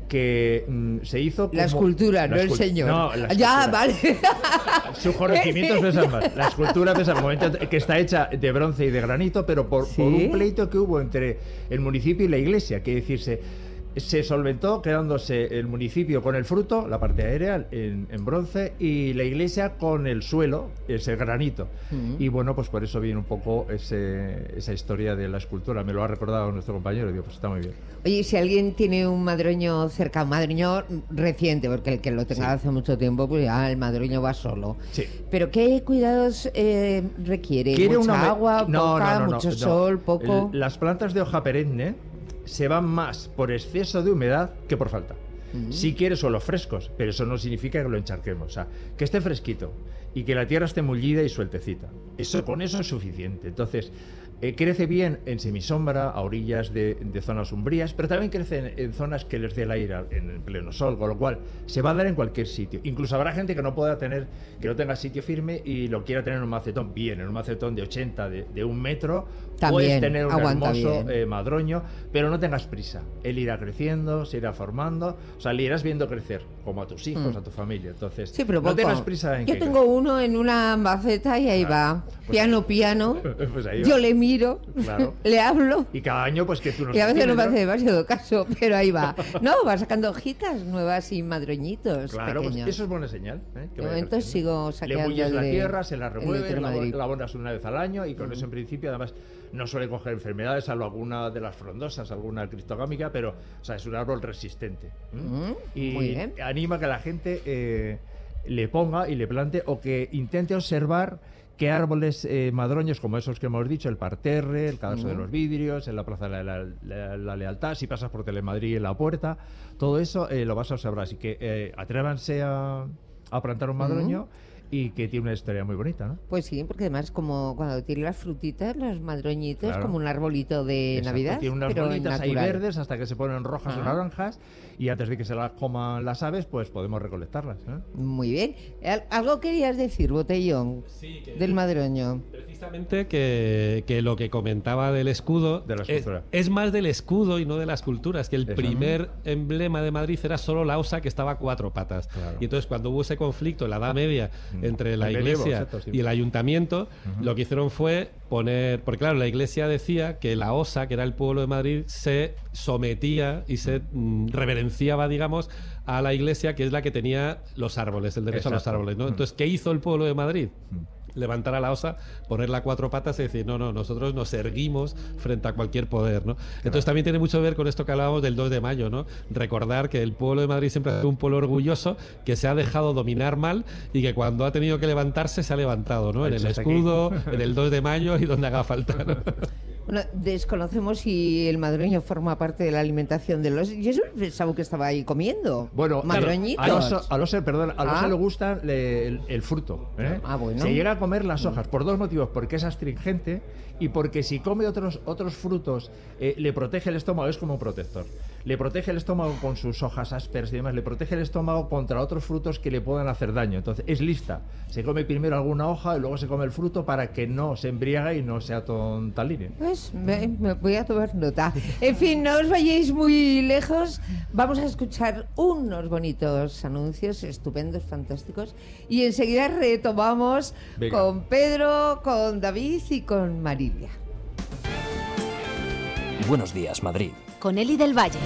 que mm, se hizo como... La escultura, la no escul... el señor. No, la ya, vale. Sus conocimientos pesan más. La escultura pesa como veinte, que está hecha de bronce y de granito, pero por, ¿sí? por un pleito que hubo entre el municipio y la iglesia, que decirse... Se solventó quedándose el municipio con el fruto, la parte aérea, en, en bronce, y la iglesia con el suelo, ese granito. Uh-huh. Y bueno, pues por eso viene un poco ese, esa historia de la escultura. Me lo ha recordado nuestro compañero y digo, pues está muy bien. Oye, si alguien tiene un madroño cerca, un madroño reciente, porque el que lo tenga sí. hace mucho tiempo, pues ya el madroño va solo. Sí. Pero ¿qué cuidados eh, requiere? ¿Mucha una... agua, no, poca, no, no, mucho no, sol, no. poco? El, las plantas de hoja perenne se van más por exceso de humedad que por falta. Uh-huh. Si quiere suelos frescos, pero eso no significa que lo encharquemos. O sea, que esté fresquito y que la tierra esté mullida y sueltecita. Eso, con eso es suficiente. Entonces, Eh, crece bien en semisombra, a orillas de, de zonas umbrías, pero también crece en, en zonas que les dé el aire en el pleno sol, con lo cual se va a dar en cualquier sitio. Incluso habrá gente que no pueda tener, que no tenga sitio firme y lo quiera tener en un macetón. Bien, en un macetón de ochenta, de, de un metro, también puedes tener un aguanta hermoso bien. eh, madroño, pero no tengas prisa. Él irá creciendo, se irá formando, o sea, le irás viendo crecer, como a tus hijos, Mm. a tu familia. Entonces, Sí, pero no poco. tengas prisa en Yo que tengo uno en una maceta y ahí va. Piano, piano. Pues ahí va. Yo le miro, Claro. le hablo. Y cada año, pues que tú nos Y a veces no me entiendes, hace demasiado caso, pero ahí va. No, va sacando hojitas nuevas y madroñitos Claro, pues pequeños. eso es buena señal. ¿eh? Que De vaya momento creciendo. sigo Le saqueando bulles el la de- tierra, se la el de remueve, la, Telemadrid. la abonas una vez al año y con Mm. eso en principio además no suele coger enfermedades, salvo alguna de las frondosas, alguna cristogámica, pero o sea, es un árbol resistente. ¿m? Mm, y muy bien. anima que la gente eh, le ponga y le plante o que intente observar qué árboles eh, madroños, como esos que hemos dicho, el parterre, el cadastro Mm. de los vidrios, en la Plaza de la, la- la- la Lealtad, si pasas por Telemadrid en la puerta, todo eso eh, lo vas a observar. Así que eh, atrévanse a, a plantar un madroño y que tiene una historia muy bonita, ¿no? Pues sí, porque además como cuando tiene las frutitas, los madroñitos, Claro. como un arbolito de Exacto, Navidad, tiene unas pero bolitas ahí natural. verdes hasta que se ponen rojas o Ah. naranjas y antes de que se las coman las aves, pues podemos recolectarlas. ¿eh? Muy bien. Al- Algo querías decir, Botellón, del madroño. Precisamente que, que lo que comentaba del escudo De la es, escultura. es más del escudo y no de la escultura. Es que el Eso. primer emblema de Madrid era solo la osa que estaba a cuatro patas. Claro. Y entonces cuando hubo ese conflicto en la Edad Media Mm. entre la El medievo, iglesia exacto, sí. y el ayuntamiento, Ujú. lo que hicieron fue poner... Porque claro, la iglesia decía que la osa, que era el pueblo de Madrid, se sometía y se mm, reverenciaba, digamos, a la iglesia, que es la que tenía los árboles, el derecho a los Exacto. árboles, ¿no? Mm. Entonces, ¿qué hizo el pueblo de Madrid? Levantar a la osa, ponerla a cuatro patas y decir, no, no, nosotros nos erguimos frente a cualquier poder, ¿no? Entonces también tiene mucho que ver con esto que hablábamos del dos de mayo, ¿no? Recordar que el pueblo de Madrid siempre ha sido un pueblo orgulloso, que se ha dejado dominar mal y que cuando ha tenido que levantarse se ha levantado, ¿no? En el Hasta aquí. escudo, en el dos de mayo y donde haga falta, ¿no? Bueno, desconocemos si el madroño forma parte de la alimentación de los... Yo siempre pensaba que estaba ahí comiendo. Bueno, madroñitos. al oso, al oso, perdón, al oso Ah. le gusta le- el, el fruto. ¿eh? Ah, bueno. Se llega a comer las hojas por dos motivos, porque es astringente y porque si come otros, otros frutos eh, le protege el estómago, es como un protector. Le protege el estómago con sus hojas ásperas y demás, le protege el estómago contra otros frutos que le puedan hacer daño. Entonces es lista. Se come primero alguna hoja y luego se come el fruto para que no se embriague y no sea tontalíneo. Pues me, me voy a tomar nota. En fin, no os vayáis muy lejos. Vamos a escuchar unos bonitos anuncios, estupendos, fantásticos. Y enseguida retomamos Venga. con Pedro, con David y con Marilia. Buenos días, Madrid. Con Eli del Valle.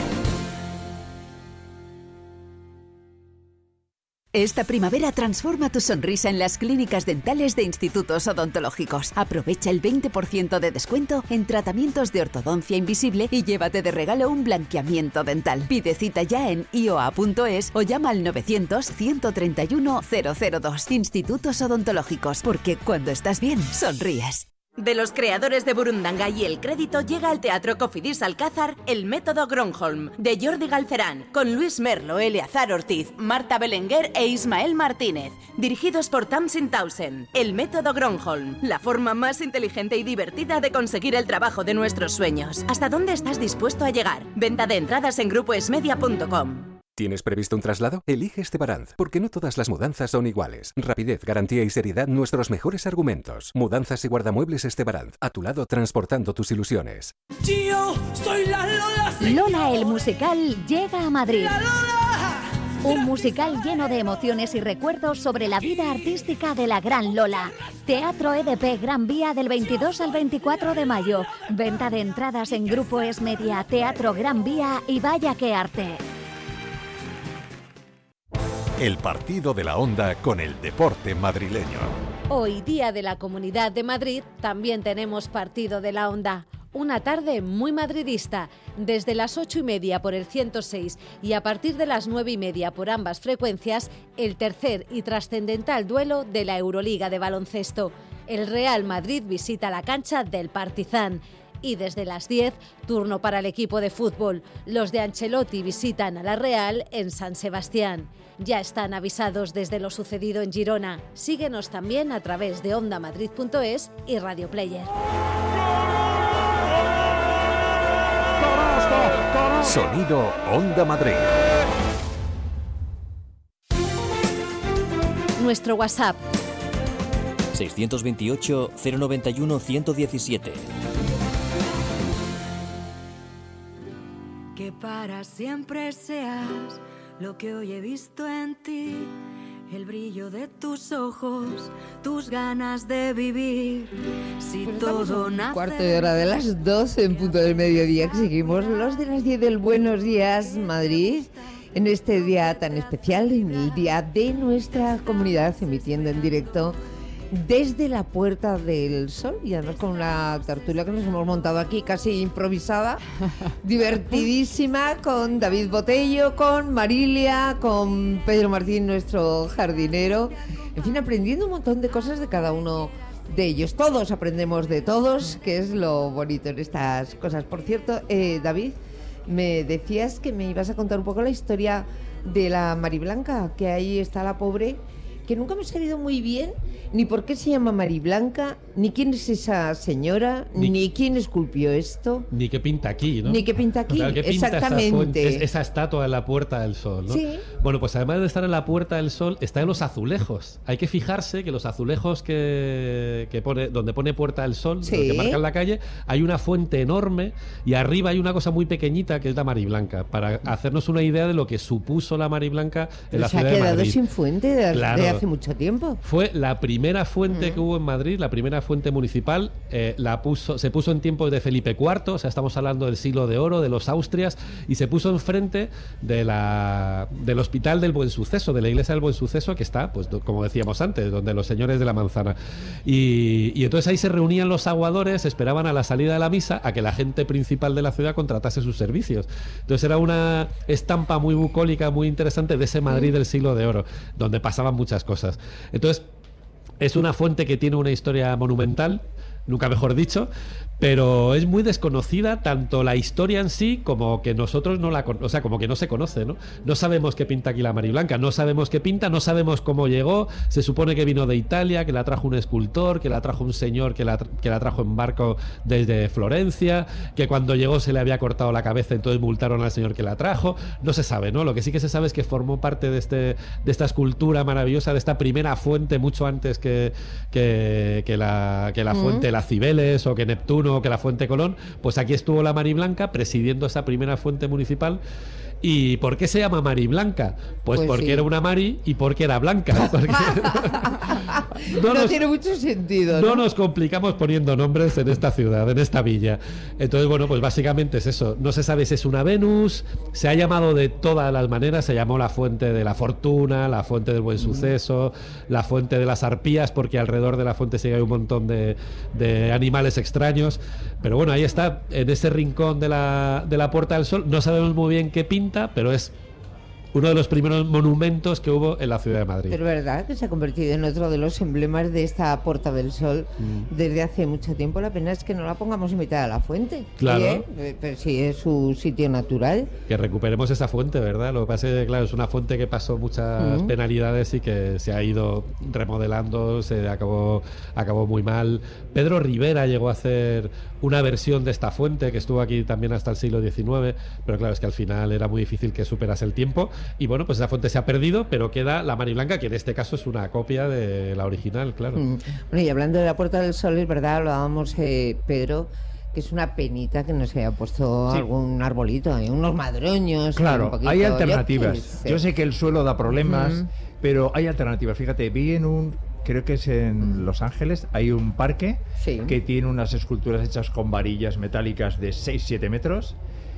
Esta primavera transforma tu sonrisa en las clínicas dentales de institutos odontológicos. Aprovecha el veinte por ciento de descuento en tratamientos de ortodoncia invisible y llévate de regalo un blanqueamiento dental. Pide cita ya en i o a punto es o llama al novecientos, ciento treinta y uno, cero cero dos. Institutos odontológicos, porque cuando estás bien, sonríes. De los creadores de Burundanga y El Crédito llega al Teatro Cofidis Alcázar El Método Gronholm, de Jordi Galcerán, con Luis Merlo, Eleazar Ortiz, Marta Belenguer e Ismael Martínez, dirigidos por Tamsin Townsend. El Método Gronholm, la forma más inteligente y divertida de conseguir el trabajo de nuestros sueños. ¿Hasta dónde estás dispuesto a llegar? Venta de entradas en grupo esmedia punto com. ¿Tienes previsto un traslado? Elige Estebaranz, porque no todas las mudanzas son iguales. Rapidez, garantía y seriedad, nuestros mejores argumentos. Mudanzas y guardamuebles Estebaranz, a tu lado transportando tus ilusiones. Tío, soy la Lola. Lola el musical llega a Madrid. Un musical lleno de emociones y recuerdos sobre la vida artística de la gran Lola. Teatro E D P Gran Vía del veintidós al veinticuatro de mayo. Venta de entradas en Grupo Es Media, Teatro Gran Vía y Vaya que Arte. El partido de la Onda con el deporte madrileño. Hoy, Día de la Comunidad de Madrid, también tenemos partido de la Onda. Una tarde muy madridista, desde las ocho y media por el ciento seis y a partir de las nueve y media por ambas frecuencias, el tercer y trascendental duelo de la Euroliga de baloncesto. El Real Madrid visita la cancha del Partizan. Y desde las diez, turno para el equipo de fútbol. Los de Ancelotti visitan a la Real en San Sebastián. Ya están avisados desde lo sucedido en Girona. Síguenos también a través de onda madrid punto es y Radio Player. Sonido Onda Madrid. Nuestro WhatsApp seiscientos veintiocho, cero noventa y uno, ciento diecisiete. Que para siempre seas lo que hoy he visto en ti, el brillo de tus ojos, tus ganas de vivir. Si Pues todo un nace cuarto de hora de las doce en punto del mediodía, que seguimos los de las diez del Buenos Días Madrid, en este día tan especial, en el día de nuestra comunidad, emitiendo en directo desde la Puerta del Sol, y además con una tertulia que nos hemos montado aquí casi improvisada, divertidísima, con David Botello, con Marilia, con Pedro Martín, nuestro jardinero, en fin, aprendiendo un montón de cosas de cada uno de ellos. Todos aprendemos de todos, que es lo bonito en estas cosas. Por cierto, eh, David, me decías que me ibas a contar un poco la historia de la Mariblanca, que ahí está la pobre, que nunca me ha salido muy bien ni por qué se llama Mariblanca, ni quién es esa señora, ni, ni quién esculpió esto. Ni qué pinta aquí, ¿no? Ni qué pinta aquí, O sea, ¿qué pinta exactamente. Esa, fuente, es, esa estatua en la Puerta del Sol, ¿no? Sí. Bueno, pues además de estar en la Puerta del Sol, está en los azulejos. Hay que fijarse que los azulejos que, que pone, donde pone Puerta del Sol, Sí. lo que marcan la calle, hay una fuente enorme y arriba hay una cosa muy pequeñita que es la Mariblanca, para hacernos una idea de lo que supuso la Mariblanca en Pero la se ha ciudad de quedado Madrid. sin fuente de, Claro. de hace mucho tiempo. Fue la primera fuente que hubo en Madrid, la primera fuente municipal, eh, la puso, se puso en tiempos de Felipe cuarto, o sea, estamos hablando del siglo de oro, de los Austrias, y se puso enfrente de la, del Hospital del Buen Suceso, de la Iglesia del Buen Suceso, que está, pues do- como decíamos antes, donde los señores de la manzana. Y, y entonces ahí se reunían los aguadores, esperaban a la salida de la misa a que la gente principal de la ciudad contratase sus servicios. Entonces era una estampa muy bucólica, muy interesante de ese Madrid del siglo de oro, donde pasaban muchas cosas. Entonces, es una fuente que tiene una historia monumental, nunca mejor dicho, pero es muy desconocida tanto la historia en sí como que nosotros no la con- o sea, como que no se conoce, ¿no? No sabemos qué pinta aquí la Mariblanca, no sabemos qué pinta, no sabemos cómo llegó, se supone que vino de Italia, que la trajo un escultor, que la trajo un señor que la, tra- que la trajo en barco desde Florencia, que cuando llegó se le había cortado la cabeza, entonces multaron al señor que la trajo, no se sabe, ¿no? Lo que sí que se sabe es que formó parte de este de esta escultura maravillosa, de esta primera fuente mucho antes que, que, que la, que la Mm. fuente la Cibeles o que Neptuno o que la fuente Colón, pues aquí estuvo la Mariblanca presidiendo esa primera fuente municipal. ¿Y por qué se llama Mariblanca? Pues, Pues porque sí. era una Mari y porque era blanca. Porque No, nos- tiene mucho sentido, no ¿no? nos complicamos poniendo nombres en esta ciudad, en esta villa. Entonces, bueno, pues básicamente es eso. No se sabe si es una Venus, se ha llamado de todas las maneras, se llamó la fuente de la fortuna, la fuente del buen suceso, la fuente de las arpías, porque alrededor de la fuente sí hay un montón de, de animales extraños. Pero bueno, ahí está, en ese rincón de la, de la Puerta del Sol. No sabemos muy bien qué pinta, pero es uno de los primeros monumentos que hubo en la ciudad de Madrid. Pero verdad que se ha convertido en otro de los emblemas de esta Puerta del Sol Mm. desde hace mucho tiempo. La pena es que no la pongamos en mitad de la fuente. Claro. ¿Sí, eh? Pero si es su sitio natural. Que recuperemos esa fuente, ¿verdad? Lo que pasa es que, claro, es una fuente que pasó muchas Mm. penalidades y que se ha ido remodelando, se acabó, acabó muy mal. Pedro Rivera llegó a hacer una versión de esta fuente que estuvo aquí también hasta el siglo diecinueve, pero claro, es que al final era muy difícil que superase el tiempo y bueno, pues esa fuente se ha perdido, pero queda la Mariblanca, que en este caso es una copia de la original, claro. Mm. Bueno, y hablando de la Puerta del Sol, es verdad, hablábamos, eh, Pedro, que es una penita que no se haya puesto Sí. algún arbolito, ¿eh? Unos madroños. Claro, un poquito, hay yo qué alternativas. sé. Yo sé que el suelo da problemas, Ujú. pero hay alternativas. Fíjate, vi en un, creo que es en Los Ángeles, hay un parque Sí. que tiene unas esculturas hechas con varillas metálicas de seis siete metros,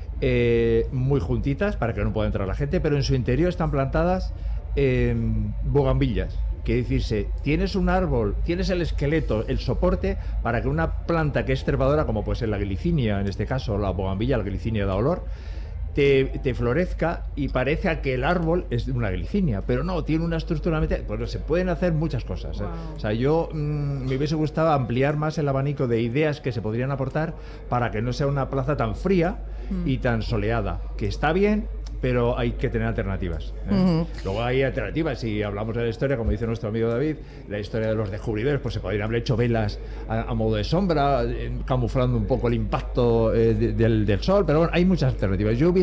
eh, muy juntitas para que no pueda entrar la gente, pero en su interior están plantadas eh, bugambillas. Que decirse, tienes un árbol, tienes el esqueleto, el soporte para que una planta que es trepadora, como puede ser la glicinia, en este caso la bugambilla, la glicinia da olor, te, te florezca y parece a que el árbol es de una glicinia, pero no, tiene una estructura metálica. Pues se pueden hacer muchas cosas. ¿eh? O sea, yo mm, me hubiese gustado ampliar más el abanico de ideas que se podrían aportar para que no sea una plaza tan fría Mm. y tan soleada, que está bien, pero hay que tener alternativas. ¿eh? Ujú. Luego hay alternativas, si hablamos de la historia, como dice nuestro amigo David, la historia de los descubridores, pues se podrían haber hecho velas a, a modo de sombra, eh, camuflando un poco el impacto eh, de- del, del sol, pero bueno, hay muchas alternativas. Yo hubiese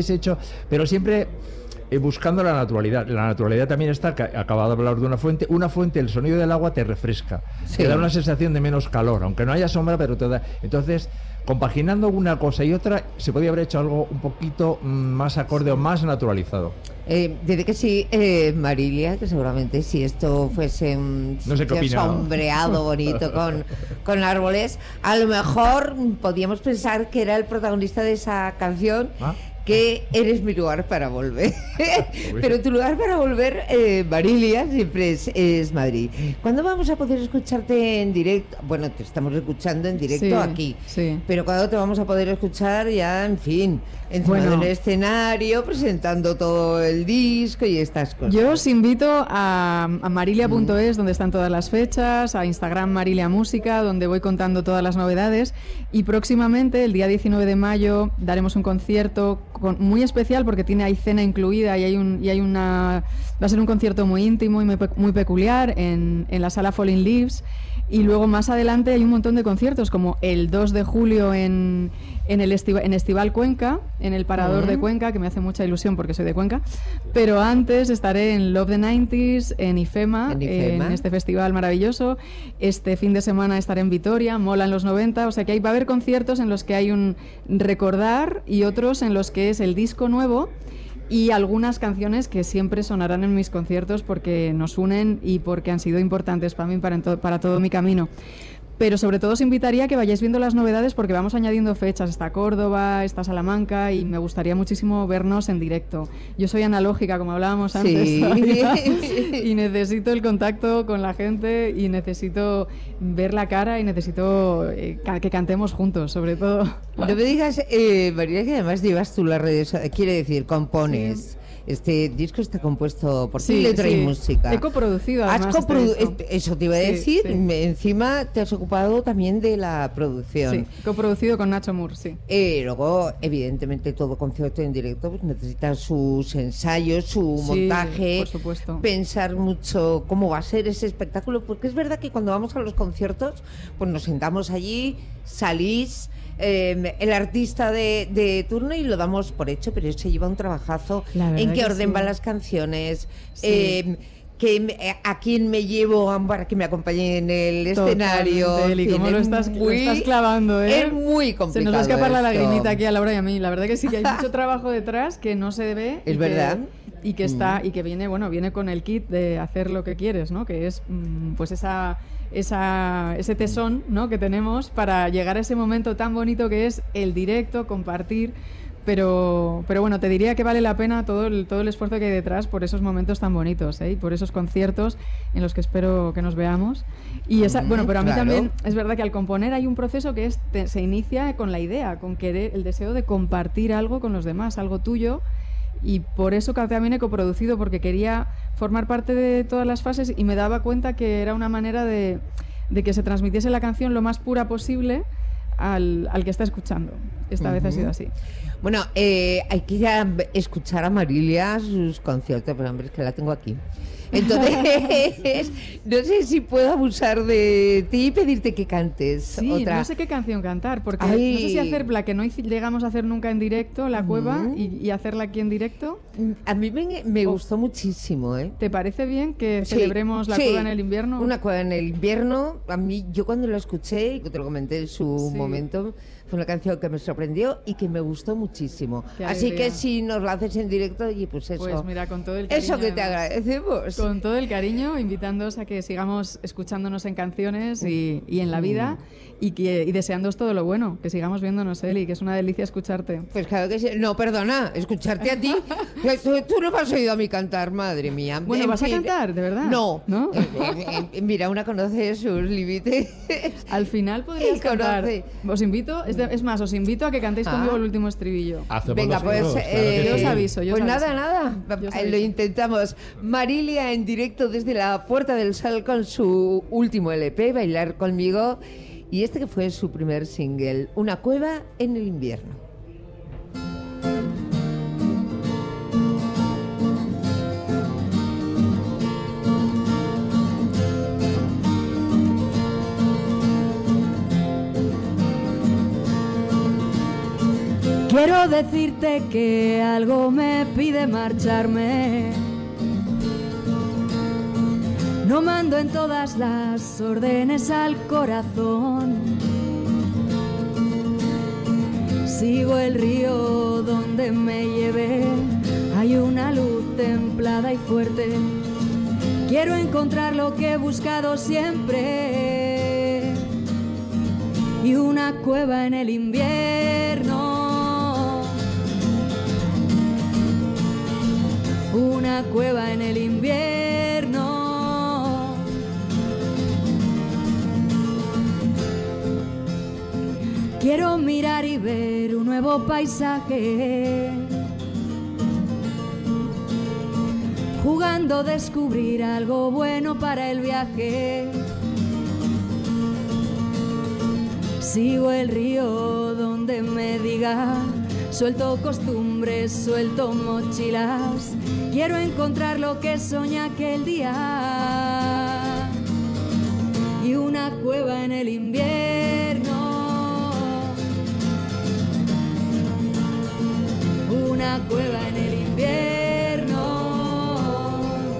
hubiese hecho, pero siempre eh, buscando la naturalidad. La naturalidad también está, acabado de hablar de una fuente, una fuente, el sonido del agua te refresca, sí. Te da una sensación de menos calor, aunque no haya sombra, pero te da... Entonces, compaginando una cosa y otra, se podía haber hecho algo un poquito más acorde o más naturalizado. Eh, diré que sí, eh, Marilia, que seguramente si esto fuese un no sé qué sombreado bonito con, con árboles, a lo mejor podíamos pensar que era el protagonista de esa canción. ¿Ah? Que eres mi lugar para volver. Pero tu lugar para volver, eh, Marilia, siempre es, es Madrid. ¿Cuándo vamos a poder escucharte en directo? Bueno, te estamos escuchando en directo sí, aquí. Sí. Pero ¿cuándo te vamos a poder escuchar ya, en fin, encima bueno. del escenario, presentando todo el disco y estas cosas? Yo os invito a, a marilia punto es, mm. donde están todas las fechas, a Instagram Marilia Música, donde voy contando todas las novedades. Y próximamente, el día diecinueve de mayo, daremos un concierto Con, muy especial porque tiene ahí cena incluida y hay un y hay una va a ser un concierto muy íntimo y muy, muy peculiar en, en la sala Falling Leaves, y luego más adelante hay un montón de conciertos como el dos de julio en en el estiva, en Estival Cuenca, en el Parador uh-huh. de Cuenca, que me hace mucha ilusión porque soy de Cuenca, pero antes estaré en Love the noventa, en IFEMA, en, IFEMA. en este festival maravilloso. Este fin de semana estaré en Vitoria, Mola en los noventa, o sea que ahí va a haber conciertos en los que hay un recordar y otros en los que es el disco nuevo y algunas canciones que siempre sonarán en mis conciertos porque nos unen y porque han sido importantes para mí, para, to- para todo mi camino. Pero sobre todo os invitaría a que vayáis viendo las novedades porque vamos añadiendo fechas. Está Córdoba, está Salamanca y me gustaría muchísimo vernos en directo. Yo soy analógica, como hablábamos antes, sí. y necesito el contacto con la gente y necesito ver la cara y necesito eh, que cantemos juntos, sobre todo. No me digas, eh, María, que además llevas tú las redes, quiere decir, compones. Sí. Este disco está compuesto por sí, letra sí. y música. He coproducido además. Has coprodu- este Eso te iba a decir. Sí, sí. Encima te has ocupado también de la producción. Sí, coproducido con Nacho Moore, sí. Eh, luego, evidentemente, todo concierto en directo pues, necesita sus ensayos, su sí, montaje. Por supuesto. Pensar mucho cómo va a ser ese espectáculo. Porque es verdad que cuando vamos a los conciertos, pues nos sentamos allí, salís. Eh, el artista de, de turno y lo damos por hecho, pero eso lleva un trabajazo en qué orden sí. van las canciones, sí. eh, que me, a quién me llevo para que me acompañe en el escenario. Eli, ¿cómo lo estás, muy, lo estás clavando? ¿eh? Es muy complicado. Se nos va a escapar esto. la lagrimita aquí a Laura y a mí. La verdad que sí, que hay mucho trabajo detrás que no se ve. Es verdad. Que, y que está mm. y que viene, bueno, viene con el kit de hacer lo que quieres, ¿no? Que es mm, pues esa esa ese tesón, ¿no? que tenemos para llegar a ese momento tan bonito que es el directo, compartir. Pero, pero bueno, te diría que vale la pena todo el, todo el esfuerzo que hay detrás por esos momentos tan bonitos, ¿eh? Y por esos conciertos en los que espero que nos veamos. Y esa, mm, bueno, pero a mí claro. también es verdad que al componer hay un proceso que es, te, se inicia con la idea, con querer, el deseo de compartir algo con los demás, algo tuyo. Y por eso también he coproducido, porque quería formar parte de todas las fases y me daba cuenta que era una manera de, de que se transmitiese la canción lo más pura posible al, al que está escuchando. Esta uh-huh. vez ha sido así. Bueno, eh, hay que ir a escuchar a Marilia sus conciertos, pero hombre, es que la tengo aquí. Entonces, no sé si puedo abusar de ti y pedirte que cantes sí, otra. No sé qué canción cantar, porque Ay. no sé si hacer la que no llegamos a hacer nunca en directo, La Cueva, uh-huh. y, y hacerla aquí en directo. A mí me, me gustó muchísimo, ¿eh? ¿Te parece bien que sí, celebremos La sí. Cueva en el invierno? Una cueva en el invierno. A mí, yo cuando la escuché, y te lo comenté en su sí. momento, fue una canción que me sorprendió y que me gustó muchísimo. Así que si nos la haces en directo, y pues eso. Pues mira, con todo el cariño. Eso que te agradecemos. Con todo el cariño, invitándoos a que sigamos escuchándonos en canciones y, y en la vida y, que, y deseándoos todo lo bueno, que sigamos viéndonos, Eli, que es una delicia escucharte. Pues claro que sí. No, perdona, escucharte a ti. tú, tú no me has oído a mí cantar, madre mía. Bueno, en ¿vas fin, a cantar, de verdad? No. ¿No? Eh, eh, mira, una conoce sus límites. Al final podrías cantar. Os invito, es, de, es más, os invito a que cantéis ah. conmigo el último estribillo. Hacemos Venga, pues dos, eh, claro yo os aviso. Yo pues os nada, aviso. nada. Lo intentamos. Marilia en directo desde la Puerta del Sol con su último L P, Bailar conmigo. Y este que fue su primer single, Una cueva en el invierno. Quiero decirte que algo me pide marcharme. No mando en todas las órdenes al corazón. Sigo el río donde me llevé. Hay una luz templada y fuerte. Quiero encontrar lo que he buscado siempre. Y una cueva en el invierno. Una cueva en el invierno. Quiero mirar y ver un nuevo paisaje. Jugando a descubrir algo bueno para el viaje. Sigo el río donde me diga. Suelto costumbres, suelto mochilas. Quiero encontrar lo que soñé aquel día. Y una cueva en el invierno. Una cueva en el invierno.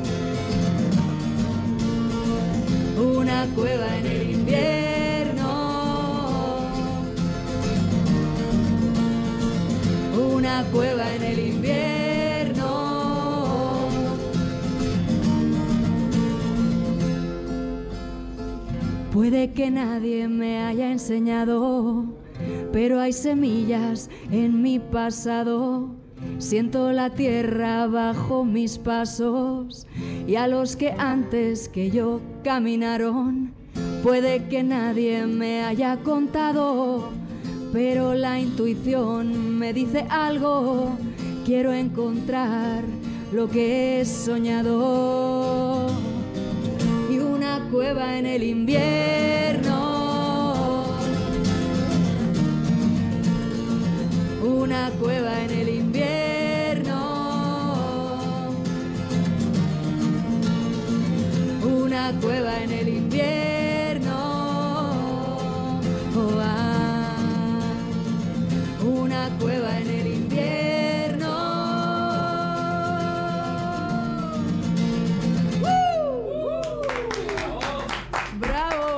Una cueva en el invierno. Una cueva en el invierno. Puede que nadie me haya enseñado, pero hay semillas en mi pasado. Siento la tierra bajo mis pasos y a los que antes que yo caminaron. Puede que nadie me haya contado, pero la intuición me dice algo. Quiero encontrar lo que he soñado. Y una cueva en el invierno. Una cueva en el invierno. Una cueva en el invierno. Oh, ah. Una cueva en el invierno. ¡Bravo!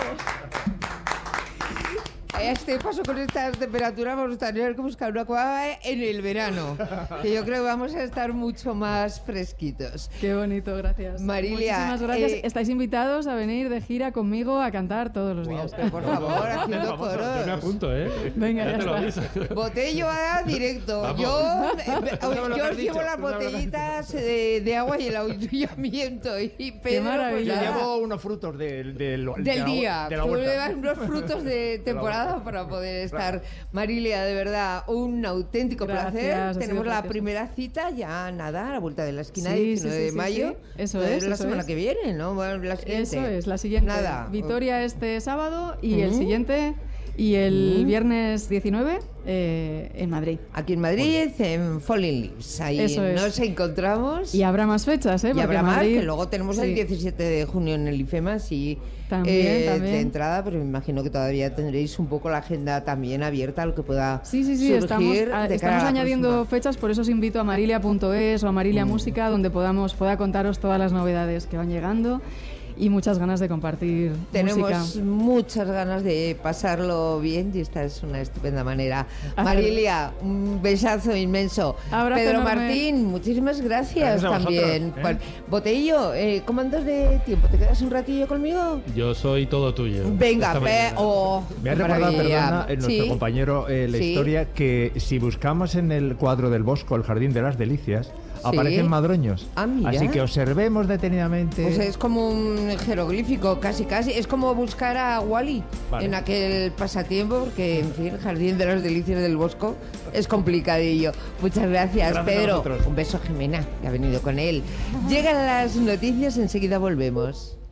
A este paso con estas temperaturas vamos a tener que buscar una cueva en el verano, que yo creo que vamos a estar mucho más fresquitos. Qué bonito, gracias. Marilia, muchísimas gracias. eh, Estáis invitados a venir de gira conmigo a cantar todos los días. Wow, por favor, haciendo Vamos, coros. yo me apunto, ¿eh? Venga, ya ya te lo está. aviso. Botello va directo. Vamos. Yo, eh, Tú sabes lo que yo has os dicho, llevo las tú sabes lo que has botellitas de, de agua y el aullamiento. Y Pedro, maravilla. pues Yo nada, llevo unos frutos del, del, del de la- día. de la Tú huerta. llevas unos frutos de temporada para poder estar. Marilia, de verdad, un auténtico Gracias, ha placer. sido Tenemos la precioso. primera cita ya, nada, a la vuelta de la esquina, Sí, diecinueve sí, sí, de sí, mayo. sí. Eso Entonces, es, la eso semana es. que viene, ¿no? Bueno, la siguiente. Eso es, la siguiente. Nada. Vitoria este sábado y el Ujú. siguiente y el Ujú. viernes diecinueve eh, en Madrid. Aquí en Madrid, en Falling Leaves. Ahí Eso es. nos encontramos. Y habrá más fechas, ¿eh? Y Porque habrá más, Madrid- que luego tenemos sí. el diecisiete de junio en el IFEMAS y También, eh, también. de entrada, pero me imagino que todavía tendréis un poco la agenda también abierta a lo que pueda Sí, sí, sí, surgir estamos, de a- cara estamos a la añadiendo próxima. fechas, por eso os invito a marilia punto es o a Marilia Mm. Música, donde podamos pueda contaros todas las novedades que van llegando y muchas ganas de compartir Tenemos música. muchas ganas de pasarlo bien y esta es una estupenda manera. Ajá. Marilia, un besazo inmenso. Abrazo Pedro enorme. Martín, muchísimas gracias, Gracias a vosotros, también. ¿eh? Juan- Botello, eh, ¿cómo andas de tiempo? ¿Te quedas un ratillo conmigo? Yo soy todo tuyo. Venga, Esta ve, mañana. oh, Me ha qué recordado, maravilla. perdona, eh, nuestro Sí. compañero, eh, la Sí. historia que si buscamos en el cuadro del Bosco, el Jardín de las Delicias, aparecen madroños. Ah, mira. Así que observemos detenidamente. Pues es como un jeroglífico, casi casi. Es como buscar a Wally Vale. en aquel pasatiempo, porque, en fin, el Jardín de las Delicias del Bosco es complicadillo. Muchas gracias, Gracias a Pedro. vosotros. Un beso a Jimena, que ha venido con él. Llegan las noticias, enseguida volvemos.